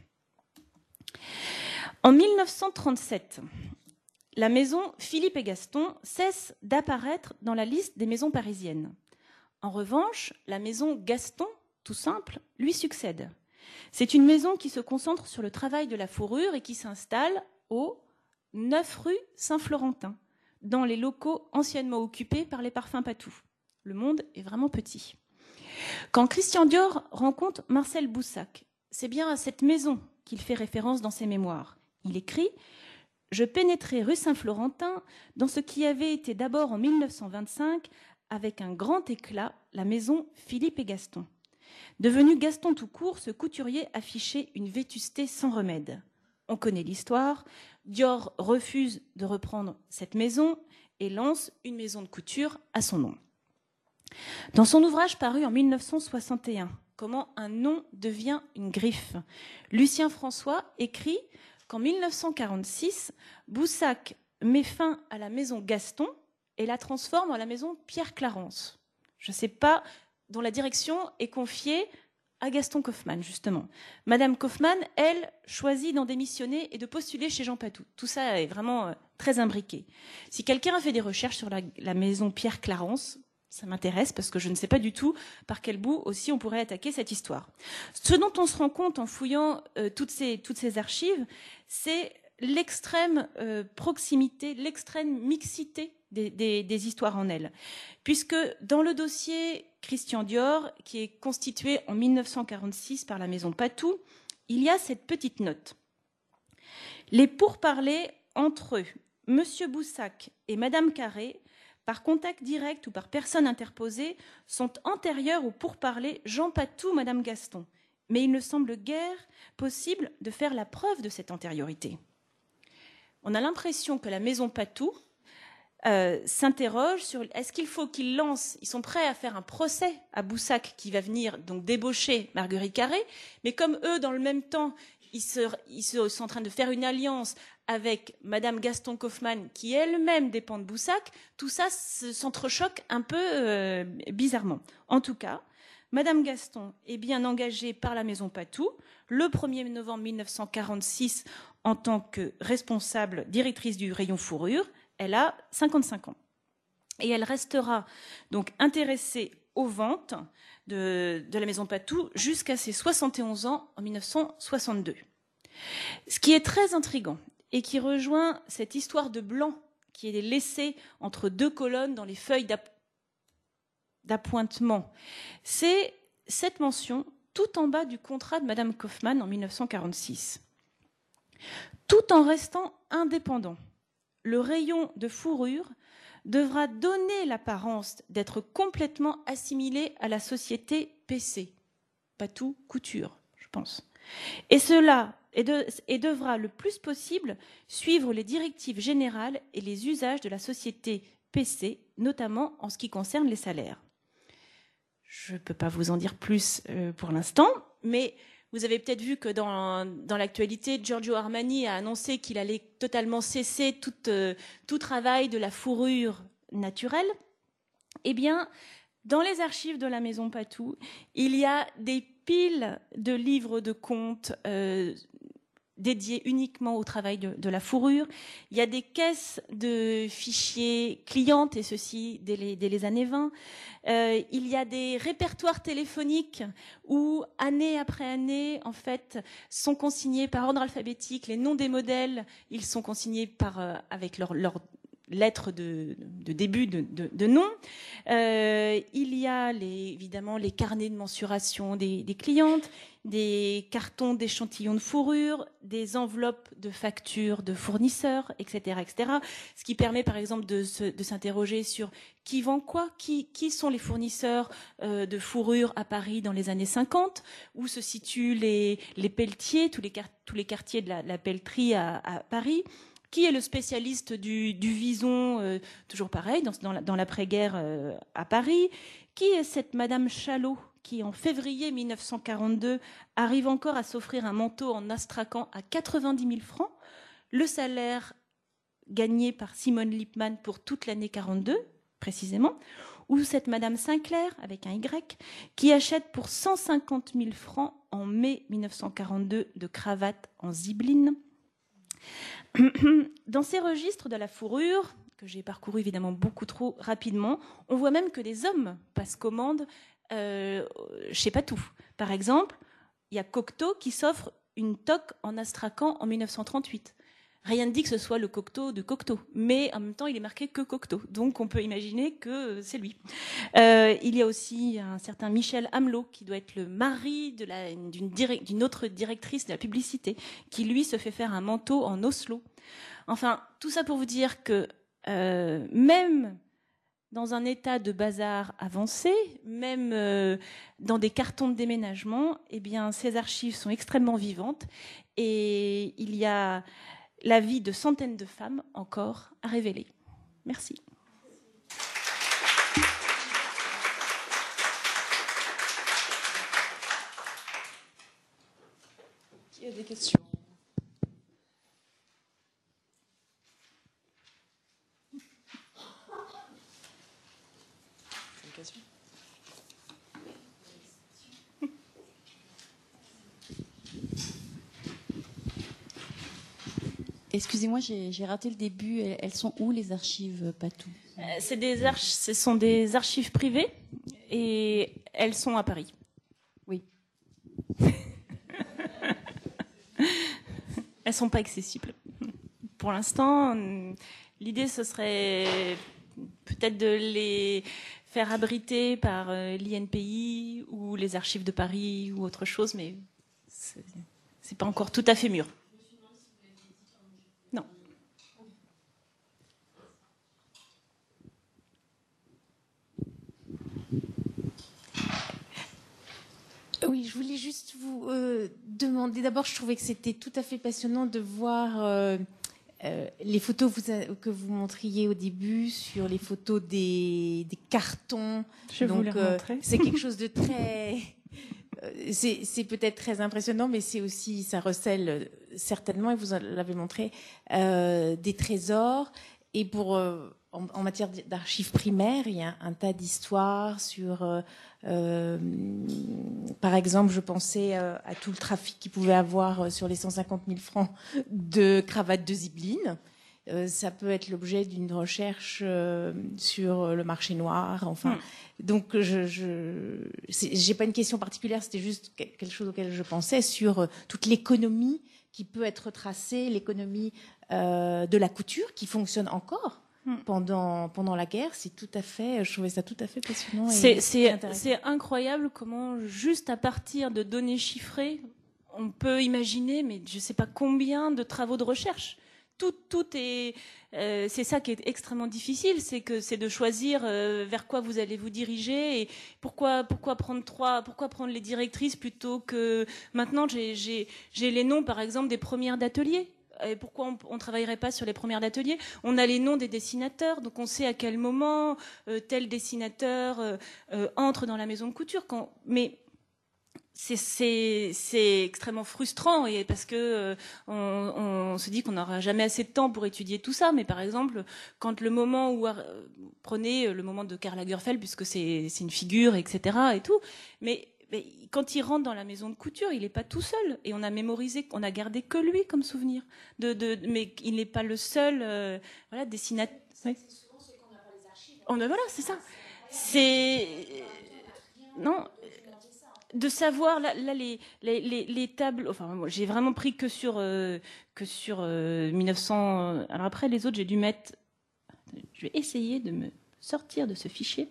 En mille neuf cent trente-sept, la maison Philippe et Gaston cesse d'apparaître dans la liste des maisons parisiennes. En revanche, la maison Gaston, tout simple, lui succède. C'est une maison qui se concentre sur le travail de la fourrure et qui s'installe au neuf rue Saint-Florentin, dans les locaux anciennement occupés par les parfums Patou. Le monde est vraiment petit. Quand Christian Dior rencontre Marcel Boussac, c'est bien à cette maison qu'il fait référence dans ses mémoires. Il écrit « Je pénétrai rue Saint-Florentin dans ce qui avait été d'abord en mille neuf cent vingt-cinq, avec un grand éclat, la maison Philippe et Gaston. Devenu Gaston tout court, ce couturier affichait une vétusté sans remède. On connaît l'histoire. Dior refuse de reprendre cette maison et lance une maison de couture à son nom. Dans son ouvrage paru en mille neuf cent soixante et un, « Comment un nom devient une griffe », Lucien François écrit qu'en mille neuf cent quarante-six, Boussac met fin à la maison Gaston et la transforme en la maison Pierre-Clarence. Je ne sais pas, dont la direction est confiée à Gaston Kaufmann, justement. Madame Kaufmann, elle, choisit d'en démissionner et de postuler chez Jean Patou. Tout ça est vraiment euh, très imbriqué. Si quelqu'un a fait des recherches sur la, la maison Pierre-Clarence, ça m'intéresse parce que je ne sais pas du tout par quel bout aussi on pourrait attaquer cette histoire. Ce dont on se rend compte en fouillant euh, toutes, ces, toutes ces archives, c'est l'extrême euh, proximité, l'extrême mixité des, des, des histoires en elles. Puisque dans le dossier Christian Dior, qui est constitué en mille neuf cent quarante-six par la maison Patou, il y a cette petite note. Les pourparlers entre eux, Monsieur Boussac et Madame Carré, par contact direct ou par personne interposée, sont antérieurs aux pourparlers Jean Patou, Madame Gaston. Mais il ne semble guère possible de faire la preuve de cette antériorité. On a l'impression que la maison Patou euh, s'interroge sur est-ce qu'il faut qu'ils lancent, ils sont prêts à faire un procès à Boussac qui va venir donc débaucher Marguerite Carré, mais comme eux, dans le même temps, ils, se, ils sont en train de faire une alliance avec Madame Gaston Kaufmann, qui elle-même dépend de Boussac, tout ça s'entrechoque un peu euh, bizarrement. En tout cas, Madame Gaston est bien engagée par la maison Patou le premier novembre mille neuf cent quarante-six en tant que responsable directrice du rayon fourrure. Elle a cinquante-cinq ans. Et elle restera donc intéressée aux ventes de, de la maison Patou jusqu'à ses soixante et onze ans en mille neuf cent soixante-deux. Ce qui est très intriguant et qui rejoint cette histoire de blanc qui est laissée entre deux colonnes dans les feuilles d'appointement, c'est cette mention tout en bas du contrat de Madame Kaufmann en mille neuf cent quarante-six. Tout en restant indépendant, le rayon de fourrure devra donner l'apparence d'être complètement assimilé à la société P C, Patou Couture, je pense. Et cela et, de, et devra le plus possible suivre les directives générales et les usages de la société P C, notamment en ce qui concerne les salaires. Je ne peux pas vous en dire plus euh, pour l'instant, mais vous avez peut-être vu que dans, dans l'actualité, Giorgio Armani a annoncé qu'il allait totalement cesser tout, euh, tout travail de la fourrure naturelle. Eh bien, dans les archives de la Maison Patou, il y a des piles de livres de contes euh, dédiés uniquement au travail de, de la fourrure. Il y a des caisses de fichiers clientes, et ceci dès les, dès les années vingt. Euh, il y a des répertoires téléphoniques où, année après année, en fait, sont consignés par ordre alphabétique les noms des modèles. Ils sont consignés par, euh, avec leur, leur lettres de, de début de, de, de nom. Euh, il y a les, évidemment les carnets de mensuration des, des clientes, des cartons d'échantillons de fourrure, des enveloppes de factures de fournisseurs, et cetera, et cetera. Ce qui permet par exemple de, se, de s'interroger sur qui vend quoi, qui, qui sont les fournisseurs euh, de fourrure à Paris dans les années cinquante, où se situent les, les pelletiers, tous les, tous les quartiers de la, la pelleterie à, à Paris. Qui est le spécialiste du, du vison, euh, toujours pareil, dans, dans, la, dans l'après-guerre euh, à Paris? Qui est cette Madame Chalot qui, en février mille neuf cent quarante-deux, arrive encore à s'offrir un manteau en astrakhan à quatre-vingt-dix mille francs, le salaire gagné par Simone Lippmann pour toute l'année quarante-deux, précisément, ou cette Madame Sinclair, avec un Y, qui achète pour cent cinquante mille francs en mai mille neuf cent quarante-deux de cravates en zibeline. Dans ces registres de la fourrure, que j'ai parcouru évidemment beaucoup trop rapidement, on voit même que des hommes passent commande euh, chez Patou. Par exemple, il y a Cocteau qui s'offre une toque en astrakhan en mille neuf cent trente-huit. Rien ne dit que ce soit le Cocteau de Cocteau, mais en même temps, il est marqué que Cocteau, donc on peut imaginer que c'est lui. Euh, il y a aussi un certain Michel Amelot, qui doit être le mari de la, d'une, direct, d'une autre directrice de la publicité, qui lui se fait faire un manteau en Oslo. Enfin, tout ça pour vous dire que euh, même dans un état de bazar avancé, même euh, dans des cartons de déménagement, eh bien, ces archives sont extrêmement vivantes et il y a la vie de centaines de femmes encore à révéler. Merci. Qui a des questions ? Excusez-moi, j'ai, j'ai raté le début. Elles, elles sont où, les archives Patou? euh, c'est des arch- Ce sont des archives privées et elles sont à Paris. Oui. Elles sont pas accessibles. Pour l'instant, l'idée, ce serait peut-être de les faire abriter par l'I N P I ou les archives de Paris ou autre chose, mais c'est, c'est pas encore tout à fait mûr. Non. Oui, je voulais juste vous euh, demander. D'abord, je trouvais que c'était tout à fait passionnant de voir euh, euh, les photos vous a, que vous montriez au début sur les photos des, des cartons. Je vais vous les remontrer. Euh, c'est quelque chose de très. C'est, c'est peut-être très impressionnant, mais c'est aussi, ça recèle certainement, et vous l'avez montré, euh, des trésors. Et pour, euh, en, en matière d'archives primaires, il y a un, un tas d'histoires sur, euh, euh, par exemple, je pensais euh, à tout le trafic qu'il pouvait avoir sur les cent cinquante mille francs de cravates de zibeline. Euh, ça peut être l'objet d'une recherche euh, sur le marché noir. Enfin, mmh. donc je, je j'ai pas une question particulière, c'était juste quelque chose auquel je pensais sur euh, toute l'économie qui peut être tracée, l'économie euh, de la couture qui fonctionne encore. Mmh. Pendant pendant la guerre, c'est tout à fait. Je trouvais ça tout à fait passionnant. C'est c'est c'est incroyable comment juste à partir de données chiffrées, on peut imaginer, mais je sais pas combien de travaux de recherche. Tout, tout est, euh, c'est ça qui est extrêmement difficile, c'est que c'est de choisir euh, vers quoi vous allez vous diriger et pourquoi, pourquoi prendre trois, pourquoi prendre les directrices plutôt que maintenant j'ai, j'ai, j'ai les noms par exemple des premières d'ateliers. Et pourquoi on ne travaillerait pas sur les premières d'atelier? On a les noms des dessinateurs, donc on sait à quel moment euh, tel dessinateur euh, euh, entre dans la maison de couture. Quand, mais C'est, c'est, c'est extrêmement frustrant et parce que euh, on, on se dit qu'on n'aura jamais assez de temps pour étudier tout ça. Mais par exemple, quand le moment où euh, prenez le moment de Karl Lagerfeld, puisque c'est, c'est une figure, et cetera et tout, mais, mais quand il rentre dans la maison de couture, il n'est pas tout seul et on a mémorisé, on a gardé que lui comme souvenir. De, de, mais il n'est pas le seul, euh, voilà, dessinateur. Oui. C'est souvent ceux qu'on n'a pas les archives. On a, voilà, c'est ça. C'est non. De savoir là, là les, les, les, les tables, enfin moi, j'ai vraiment pris que sur euh, que sur euh, mille neuf cents. Alors après les autres j'ai dû mettre. Je vais essayer de me sortir de ce fichier.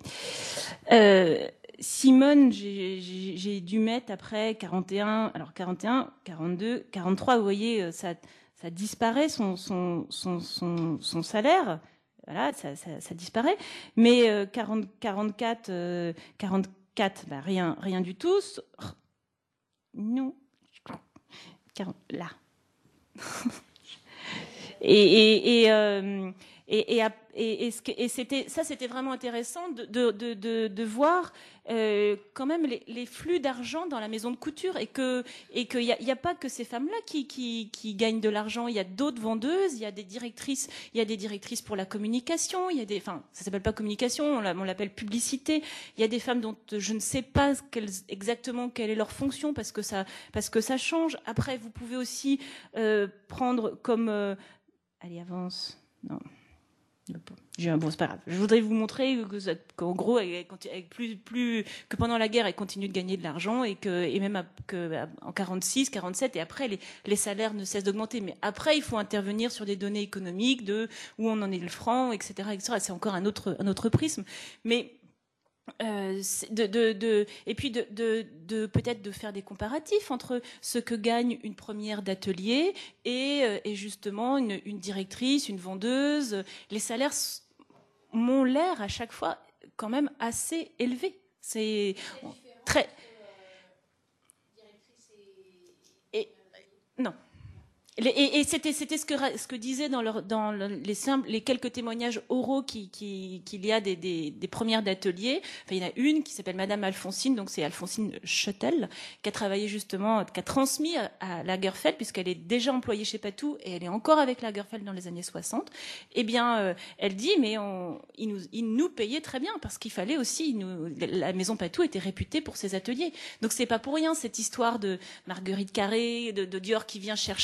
Euh, Simone, j'ai, j'ai, j'ai dû mettre après quarante et un. Alors quarante et un, quarante-deux, quarante-trois. Vous voyez, ça ça disparaît son son son son, son salaire. Voilà, ça, ça, ça disparaît. Mais euh, quarante, quarante-quatre, euh, quarante. quatre, bah rien, rien du tout. Non. Là. et et, et, euh, et, et, et, et, et c'était, ça, c'était vraiment intéressant de, de, de, de, de voir euh, quand même les, les flux d'argent dans la maison de couture et que et qu'il n'y a, y a pas que ces femmes-là qui, qui, qui gagnent de l'argent. Il y a d'autres vendeuses, il y a des directrices, il y a des directrices pour la communication, il y a des, enfin, ça s'appelle pas communication, on l'appelle publicité. Il y a des femmes dont je ne sais pas quelles, exactement quelle est leur fonction parce que ça, parce que ça change. Après, vous pouvez aussi euh, prendre comme, euh, allez, avance, non. Bon, c'est pas grave. Je voudrais vous montrer qu'en gros, elle, elle, plus, plus que pendant la guerre, elle continue de gagner de l'argent et que, et même à, que, en quarante-six, quarante-sept, et après, les, les salaires ne cessent d'augmenter. Mais après, il faut intervenir sur des données économiques de où on en est le franc, et cetera, et cetera. C'est encore un autre, un autre prisme. Mais Euh, de, de, de, et puis de, de, de peut-être de faire des comparatifs entre ce que gagne une première d'atelier et, et justement une, une directrice, une vendeuse. Les salaires m'ont l'air à chaque fois quand même assez élevés. C'est très. Et non. Et, et c'était, c'était ce que, ce que disait dans, leur, dans les, simples, les quelques témoignages oraux qu'il qui, qui y a des, des, des premières d'ateliers. Enfin, il y en a une qui s'appelle Madame Alphonsine, donc c'est Alphonsine Schuttel, qui a travaillé justement, qui a transmis à, à Lagerfeld, puisqu'elle est déjà employée chez Patou et elle est encore avec Lagerfeld dans les années soixante. Eh bien, euh, elle dit, mais on, il, nous, il nous payait très bien parce qu'il fallait aussi, nous, la maison Patou était réputée pour ses ateliers. Donc c'est pas pour rien cette histoire de Marguerite Carré, de, de Dior qui vient chercher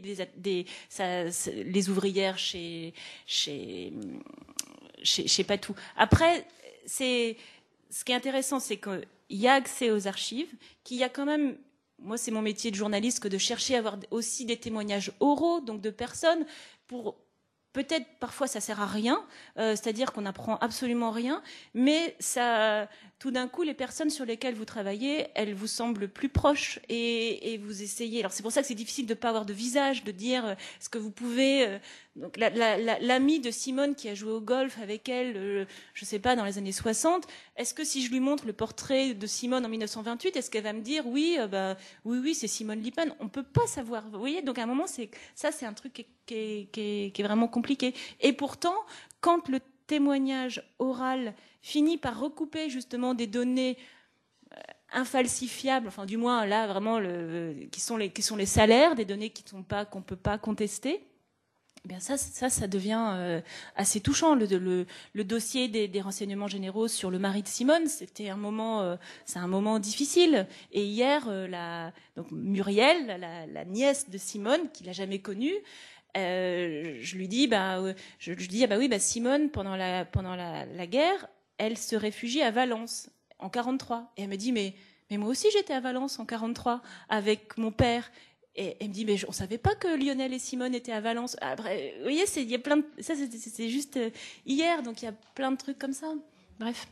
des, des ça, les ouvrières chez chez chez, chez Patou. Après, c'est ce qui est intéressant, c'est qu'il y a accès aux archives, qu'il y a quand même. Moi, c'est mon métier de journaliste que de chercher à avoir aussi des témoignages oraux, donc de personnes, pour peut-être parfois ça sert à rien, euh, c'est-à-dire qu'on n'apprend absolument rien, mais ça, tout d'un coup, les personnes sur lesquelles vous travaillez, elles vous semblent plus proches et, et vous essayez. Alors c'est pour ça que c'est difficile de ne pas avoir de visage, de dire euh, ce que vous pouvez. Euh, donc la, la, la, l'amie de Simone qui a joué au golf avec elle, euh, je ne sais pas, dans les années soixante, est-ce que si je lui montre le portrait de Simone en mille neuf cent vingt-huit, est-ce qu'elle va me dire oui, euh, bah, oui, oui, c'est Simone Lipan? On ne peut pas savoir. Vous voyez, donc à un moment, c'est, ça, c'est un truc qui est, qui est, qui est, qui est vraiment compliqué. Et pourtant, quand le témoignage oral finit par recouper justement des données infalsifiables, enfin du moins là vraiment le, qui sont les qui sont les salaires, des données qui sont pas qu'on peut pas contester. Eh bien ça, ça, ça devient euh, assez touchant. Le, le, le dossier des, des renseignements généraux sur le mari de Simone, c'était un moment, euh, c'est un moment difficile. Et hier, euh, la, donc Muriel, la, la nièce de Simone, qui l'a jamais connue, euh, je lui dis, bah, euh, je, je dis, ah bah oui, bah Simone pendant la pendant la, la guerre, elle se réfugie à Valence en quarante-trois. Et elle me dit, mais mais moi aussi j'étais à Valence en quarante-trois avec mon père. Et elle me dit, mais on savait pas que Lionel et Simone étaient à Valence. Après, vous voyez, il y a plein de, ça c'est, c'est juste hier, donc il y a plein de trucs comme ça. Bref.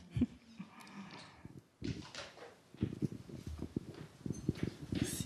Merci.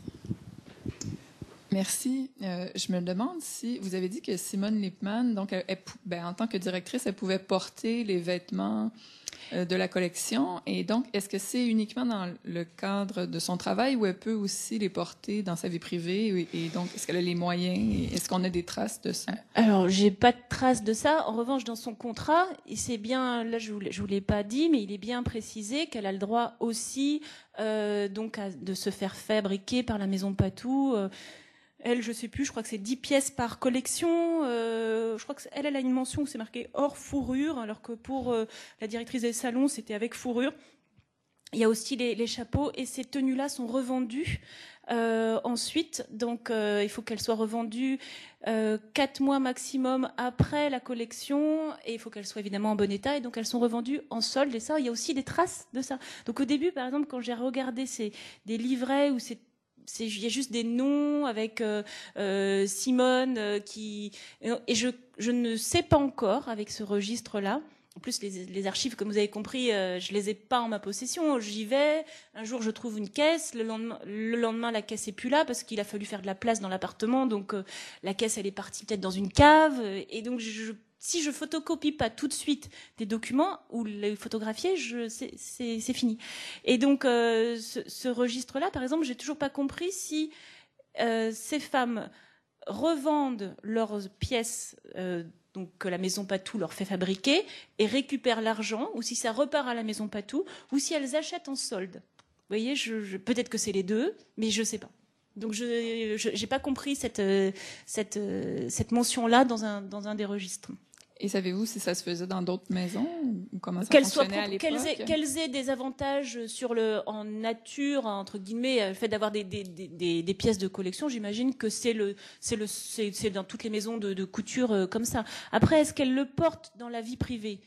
Merci. Euh, je me demande si vous avez dit que Simone Lippmann, donc, elle, elle, ben, en tant que directrice, elle pouvait porter les vêtements de la collection. Et donc, est-ce que c'est uniquement dans le cadre de son travail ou elle peut aussi les porter dans sa vie privée? Et donc, est-ce qu'elle a les moyens? Est-ce qu'on a des traces de ça? Alors, j'ai pas de traces de ça. En revanche, dans son contrat, c'est bien, là, je vous, je vous l'ai pas dit, mais il est bien précisé qu'elle a le droit aussi, euh, donc, à, de se faire fabriquer par la maison Patou. Euh, Elle, je sais plus, je crois que c'est dix pièces par collection. Euh, je crois que elle, elle a une mention où c'est marqué hors fourrure, alors que pour euh, la directrice des salons, c'était avec fourrure. Il y a aussi les, les chapeaux, et ces tenues-là sont revendues euh, ensuite. Donc, euh, il faut qu'elles soient revendues euh, quatre mois maximum après la collection, et il faut qu'elles soient évidemment en bon état. Et donc, elles sont revendues en solde. Et ça, il y a aussi des traces de ça. Donc, au début, par exemple, quand j'ai regardé ces, des livrets où c'est il y a juste des noms avec euh, euh, Simone euh, qui et je je ne sais pas encore avec ce registre là. En plus les, les archives, comme vous avez compris, euh, je les ai pas en ma possession. J'y vais, un jour je trouve une caisse, le lendemain le lendemain la caisse est plus là parce qu'il a fallu faire de la place dans l'appartement, donc euh, la caisse elle est partie peut-être dans une cave, et donc je, je si je photocopie pas tout de suite des documents ou les photographier, je, c'est, c'est, c'est fini. Et donc, euh, ce, ce registre-là, par exemple, j'ai toujours pas compris si euh, ces femmes revendent leurs pièces, euh, donc que la maison Patou leur fait fabriquer, et récupèrent l'argent, ou si ça repart à la maison Patou, ou si elles achètent en solde. Vous voyez, je, je, peut-être que c'est les deux, mais je sais pas. Donc, je n'ai pas compris cette, cette, cette mention-là dans un, dans un des registres. Et savez-vous si ça se faisait dans d'autres maisons ou comment ça qu'elles fonctionnait soient, à l'époque? Qu'elles aient, qu'elles aient des avantages sur le, en nature, entre guillemets, le fait d'avoir des, des, des, des pièces de collection, j'imagine que c'est, le, c'est, le, c'est, c'est dans toutes les maisons de, de couture euh, comme ça. Après, est-ce qu'elles le portent dans la vie privée?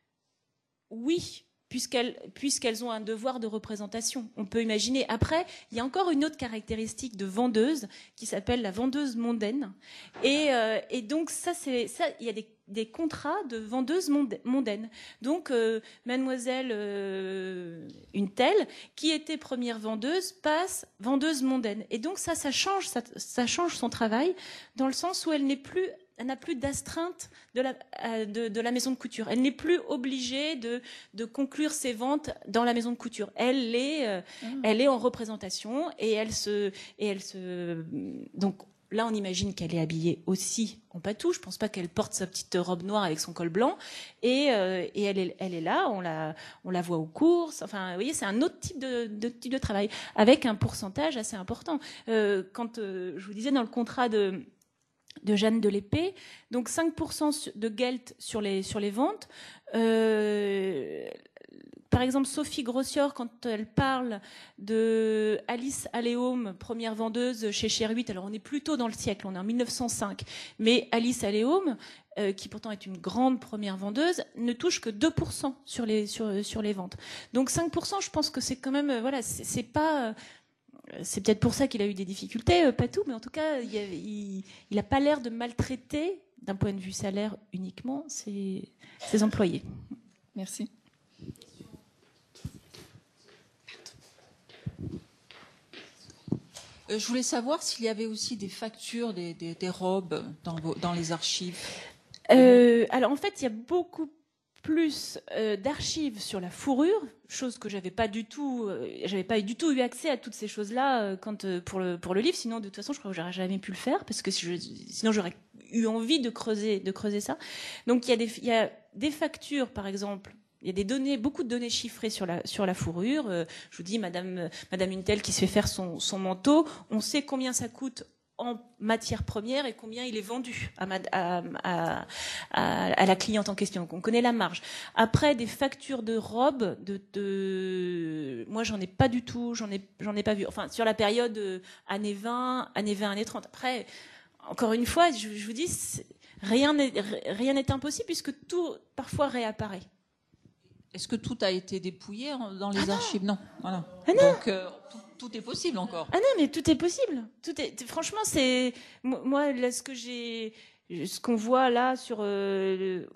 Oui. Puisqu'elles, puisqu'elles ont un devoir de représentation. On peut imaginer. Après, il y a encore une autre caractéristique de vendeuse qui s'appelle la vendeuse mondaine. Et, euh, et donc, ça, c'est, ça, il y a des, des contrats de vendeuse mondaine. Donc, euh, mademoiselle euh, une telle, qui était première vendeuse, passe vendeuse mondaine. Et donc, ça, ça change, ça, ça change son travail dans le sens où elle n'est plus... Elle n'a plus d'astreinte de la, de, de la maison de couture. Elle n'est plus obligée de, de conclure ses ventes dans la maison de couture. Elle est, euh, mmh. elle est en représentation et elle se, et elle se. Donc là, on imagine qu'elle est habillée aussi en Patou. Je ne pense pas qu'elle porte sa petite robe noire avec son col blanc. Et, euh, et elle, est, elle est là. On la, on la voit aux courses. Enfin, vous voyez, c'est un autre type de, de type de travail avec un pourcentage assez important. Euh, quand euh, je vous disais dans le contrat de de Jeanne de l'Épée, donc cinq pour cent de gelt sur les, sur les ventes. Euh, par exemple, Sophie Grossior, quand elle parle de Alice Alléaume, première vendeuse chez Cher-Huit, alors on est plutôt dans le siècle, on est en mille neuf cent cinq, mais Alice Alléaume, euh, qui pourtant est une grande première vendeuse, ne touche que deux pour cent sur les, sur, sur les ventes. Donc cinq pour cent, je pense que c'est quand même, euh, voilà, c'est, c'est pas... Euh, c'est peut-être pour ça qu'il a eu des difficultés, euh, pas tout, mais en tout cas, il n'a pas l'air de maltraiter, d'un point de vue salaire uniquement, ses, ses employés. Merci. Euh, je voulais savoir s'il y avait aussi des factures, des, des, des robes dans, vos, dans les archives. Euh, alors en fait, il y a beaucoup plus euh, d'archives sur la fourrure, chose que j'avais pas du tout, euh, j'avais pas du tout eu accès à toutes ces choses-là euh, quand euh, pour le pour le livre. Sinon, de toute façon, je crois que j'aurais jamais pu le faire parce que si je, sinon j'aurais eu envie de creuser de creuser ça. Donc il y a des il y a des factures, par exemple. Il y a des données, beaucoup de données chiffrées sur la sur la fourrure. Euh, je vous dis, Madame Madame Untel qui se fait faire son son manteau, on sait combien ça coûte en matière première et combien il est vendu à, à, à, à, à la cliente en question. Donc on connaît la marge. Après, des factures de robes, de, de... moi j'en ai pas du tout, j'en ai, j'en ai pas vu. Enfin, sur la période euh, années vingt, années vingt, années trente. Après, encore une fois, je, je vous dis, rien n'est, rien n'est impossible puisque tout parfois réapparaît. Est-ce que tout a été dépouillé dans les ah archives? Non. Voilà. Ah non. Donc, euh, tout, tout est possible encore. Ah non, mais tout est possible. Tout est, franchement, c'est moi là ce que j'ai, ce qu'on voit là sur euh, le...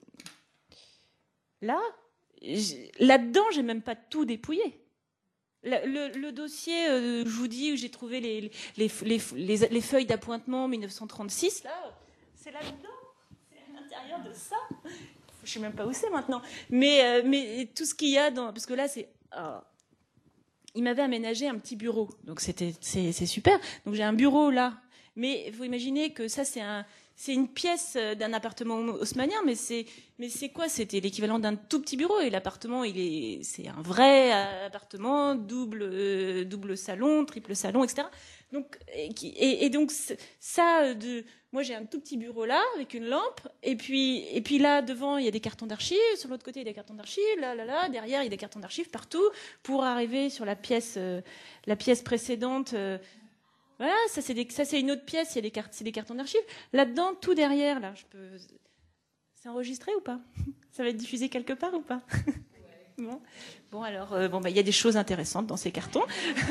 là, là-dedans, j'ai même pas tout dépouillé. Le, le, le dossier, euh, je vous dis, où j'ai trouvé les les, les, les, les feuilles d'appointement dix-neuf cent trente-six, là, c'est là-dedans, c'est à l'intérieur de ça. Je sais même pas où c'est maintenant, mais euh, mais tout ce qu'il y a dans, parce que là c'est, oh, il m'avait aménagé un petit bureau, donc c'était c'est, c'est super. Donc j'ai un bureau là, mais vous imaginez que ça c'est un c'est une pièce d'un appartement haussmannien, mais c'est mais c'est quoi? C'était l'équivalent d'un tout petit bureau et l'appartement il est c'est un vrai appartement, double euh, double salon, triple salon, et cetera. Donc et, et, et donc ça de moi, j'ai un tout petit bureau là, avec une lampe, et puis, et puis là, devant, il y a des cartons d'archives, sur l'autre côté, il y a des cartons d'archives, là, là, là, derrière, il y a des cartons d'archives partout, pour arriver sur la pièce, euh, la pièce précédente. Euh, voilà, ça c'est, des, ça, c'est une autre pièce, il y a des, cart- c'est des cartons d'archives. Là-dedans, tout derrière, là, je peux... C'est enregistré ou pas? Ça va être diffusé quelque part ou pas? Bon, bon alors, euh, bon, bah, il y a des choses intéressantes dans ces cartons.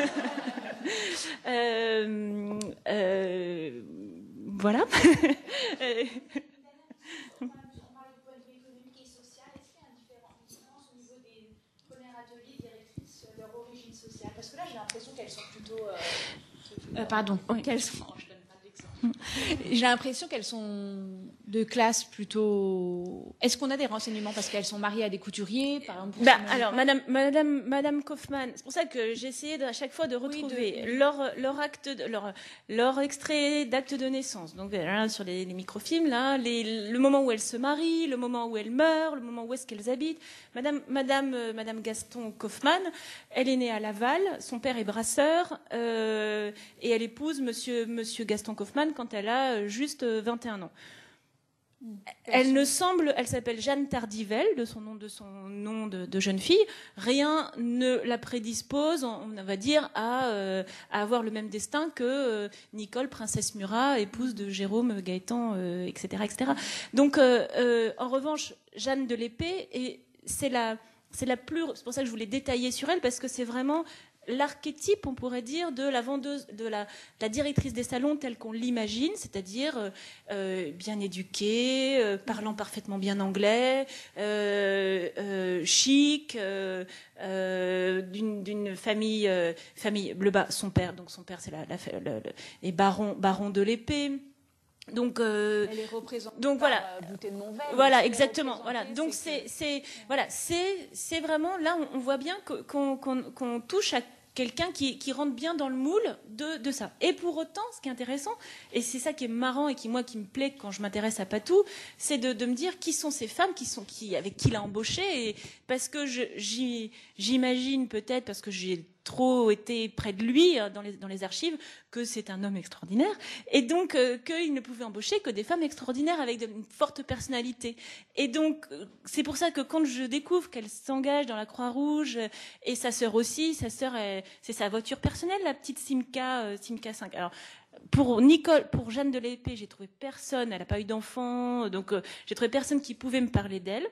euh, euh, Voilà. On parle du point de vue économique et social. Est-ce qu'il y a une différence au niveau des premières ateliers directrices, leur origine sociale? Parce que là, j'ai l'impression qu'elles sont plutôt... Euh, euh, pardon. Oui. Qu'elles sont... Je donne pas d'exemple. J'ai l'impression qu'elles sont de classe plutôt... Est-ce qu'on a des renseignements parce qu'elles sont mariées à des couturiers, par exemple? Bah, alors, Madame, Madame, Madame Kaufmann, c'est pour ça que j'ai essayé de, à chaque fois de retrouver oui, de... leur, leur acte, de, leur, leur extrait d'acte de naissance. Donc, là, sur les, les microfilms, là, les, le moment où elles se marient, le moment où elles meurent, le moment où est-ce qu'elles habitent. Madame, Madame, euh, Madame Gaston Kaufmann, elle est née à Laval, son père est brasseur, euh, et elle épouse Monsieur, Monsieur Gaston Kaufmann quand elle a juste vingt et un ans. Elle ne semble, elle s'appelle Jeanne Tardivelle, de son nom de son nom de, de jeune fille. Rien ne la prédispose, on va dire, à, euh, à avoir le même destin que euh, Nicole, princesse Murat, épouse de Jérôme Gaëtan, euh, et cetera, et cetera. Donc, euh, euh, en revanche, Jeanne de l'Épée, et c'est la, c'est la plus, c'est pour ça que je voulais détailler sur elle parce que c'est vraiment l'archétype, on pourrait dire, de la vendeuse, de la, de la directrice des salons telle qu'on l'imagine, c'est-à-dire euh, euh, bien éduquée, euh, parlant parfaitement bien anglais, euh, euh, chic, euh, euh, d'une, d'une famille, euh, famille, le bas, son père, donc son père c'est la, la, la, la est baron, baron de l'Épée. Donc, euh, elle est représentée donc par voilà, euh, Boutet de Monvel. voilà, exactement, voilà. Donc c'est, c'est, voilà, c'est, c'est vraiment là, on, on voit bien qu'on, qu'on, qu'on touche à quelqu'un qui, qui rentre bien dans le moule de, de ça. Et pour autant, ce qui est intéressant, et c'est ça qui est marrant et qui moi qui me plaît quand je m'intéresse à Patou, c'est de, de me dire qui sont ces femmes, qui sont qui, avec qui il a embauché, et parce que je, j'y, j'imagine peut-être parce que j'ai trop été près de lui dans les, dans les archives, que c'est un homme extraordinaire, et donc euh, qu'il ne pouvait embaucher que des femmes extraordinaires avec de, une forte personnalité. Et donc, c'est pour ça que quand je découvre qu'elle s'engage dans la Croix-Rouge, et sa sœur aussi, sa sœur, c'est sa voiture personnelle, la petite Simca, euh, Simca cinq. Alors, pour Nicole, pour Jeanne de l'Épée, j'ai trouvé personne, elle n'a pas eu d'enfant, donc euh, j'ai trouvé personne qui pouvait me parler d'elle.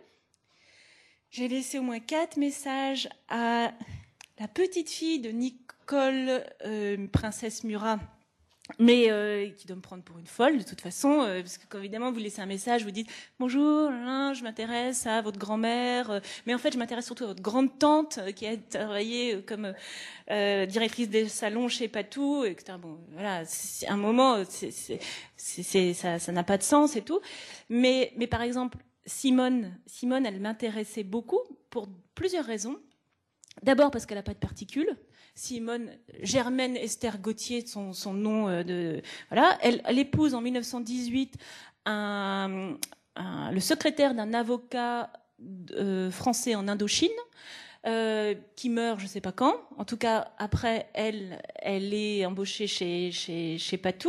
J'ai laissé au moins quatre messages à la petite fille de Nicole, euh, princesse Murat, mais euh, qui doit me prendre pour une folle de toute façon, euh, parce que quand évidemment vous laissez un message, vous dites bonjour, hein, je m'intéresse à votre grand-mère, euh, mais en fait je m'intéresse surtout à votre grande-tante euh, qui a travaillé comme euh, directrice des salons chez Patou, et cetera. Bon, voilà, c'est un moment, c'est, c'est, c'est, c'est, ça, ça n'a pas de sens et tout, mais, mais par exemple Simone, Simone, elle m'intéressait beaucoup pour plusieurs raisons. D'abord parce qu'elle n'a pas de particules. Simone Germaine Esther Gauthier, son, son nom euh, de voilà, elle, elle épouse en mille neuf cent dix-huit un, un, le secrétaire d'un avocat euh, français en Indochine, euh, qui meurt, je ne sais pas quand. En tout cas, après, elle, elle est embauchée chez chez chez Patou.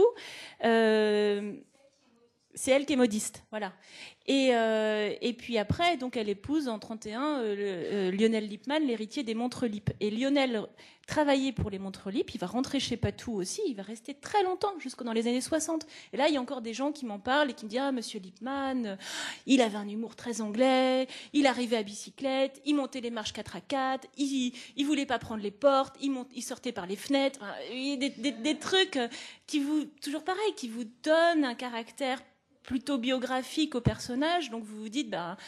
Euh, c'est elle qui est modiste, voilà. Et, euh, et puis après, donc elle épouse en trente et un euh, le, euh, Lionel Lippmann, l'héritier des montres Lipp. Et Lionel travaillait pour les montres Lipp, il va rentrer chez Patou aussi, il va rester très longtemps, jusqu'au dans les années soixante. Et là, il y a encore des gens qui m'en parlent et qui me disent « Ah, monsieur Lippmann, euh, il avait un humour très anglais, il arrivait à bicyclette, il montait les marches quatre à quatre, il, il voulait pas prendre les portes, il, monte, il sortait par les fenêtres. Enfin, » il y a des, des, des trucs qui vous, toujours pareil, qui vous donnent un caractère plutôt biographique au personnage, donc vous vous dites, bah,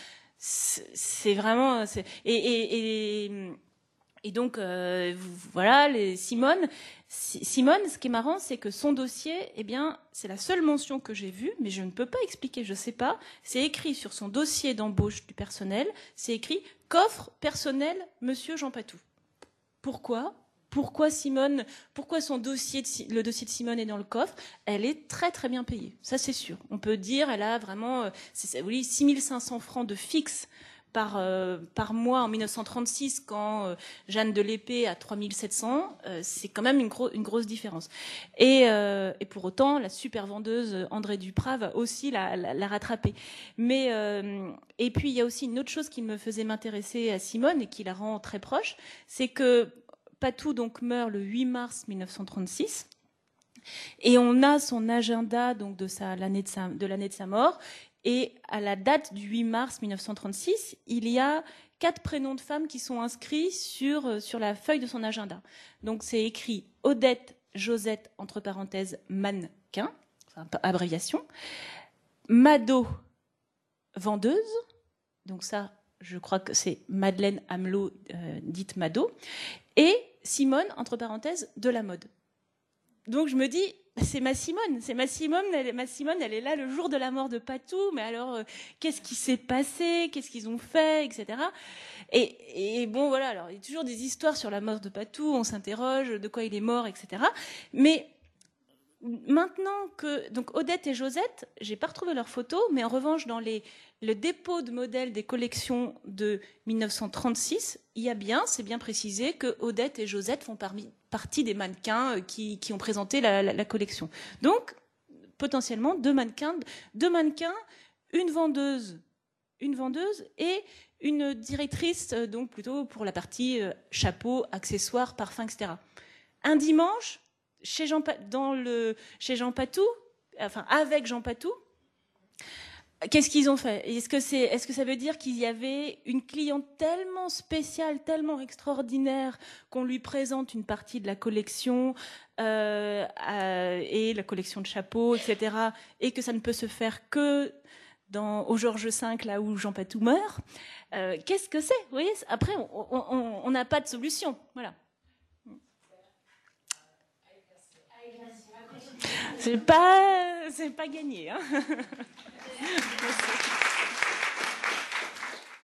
c'est vraiment, c'est, et, et, et, et donc, euh, voilà, les, Simone, Simone, ce qui est marrant, c'est que son dossier, eh bien, c'est la seule mention que j'ai vue, mais je ne peux pas expliquer, je sais pas, c'est écrit sur son dossier d'embauche du personnel, c'est écrit coffre personnel, monsieur Jean Patou. Pourquoi ? Pourquoi Simone, pourquoi son dossier, de, le dossier de Simone est dans le coffre? Elle est très très bien payée, ça c'est sûr. On peut dire, elle a vraiment, c'est, oui, six mille cinq cents francs de fixe par euh, par mois en mille neuf cent trente-six, quand euh, Jeanne de l'Épée a trois mille sept cents, euh, c'est quand même une, gros, une grosse différence. Et, euh, et pour autant, la super vendeuse André Duprat va aussi la, la, la rattraper. Mais euh, et puis il y a aussi une autre chose qui me faisait m'intéresser à Simone et qui la rend très proche, c'est que Patou donc meurt le huit mars mille neuf cent trente-six, et on a son agenda donc de sa l'année de sa de l'année de sa mort, et à la date du huit mars mille neuf cent trente-six, il y a quatre prénoms de femmes qui sont inscrits sur sur la feuille de son agenda. Donc c'est écrit Odette Josette entre parenthèses mannequin, enfin abréviation, Mado vendeuse, donc ça je crois que c'est Madeleine Hamelot, euh, dite Mado, et Simone, entre parenthèses, de la mode. Donc je me dis, c'est ma Simone, c'est ma Simone, elle, ma Simone, elle est là le jour de la mort de Patou, mais alors, euh, qu'est-ce qui s'est passé, qu'est-ce qu'ils ont fait, et cetera. Et, et bon, voilà, alors il y a toujours des histoires sur la mort de Patou, on s'interroge de quoi il est mort, et cetera. Mais maintenant que, donc Odette et Josette, j'ai pas retrouvé leurs photos, mais en revanche, dans les, le dépôt de modèles des collections de mille neuf cent trente-six, il y a bien, c'est bien précisé, que Odette et Josette font parmi, partie des mannequins qui, qui ont présenté la, la, la collection. Donc, potentiellement, deux mannequins, deux mannequins, une vendeuse, une vendeuse et une directrice, donc plutôt pour la partie euh, chapeau, accessoires, parfums, et cetera. Un dimanche, chez Jean, dans le, chez Jean Patou, enfin avec Jean Patou, qu'est-ce qu'ils ont fait? Est-ce que c'est, est-ce que ça veut dire qu'il y avait une cliente tellement spéciale, tellement extraordinaire qu'on lui présente une partie de la collection euh, euh, et la collection de chapeaux, et cetera, et que ça ne peut se faire que dans, au Georges cinq, là où Jean Patou meurt? euh, Qu'est-ce que c'est? Vous voyez, après, on n'a pas de solution. Voilà. C'est pas, c'est pas gagné, hein.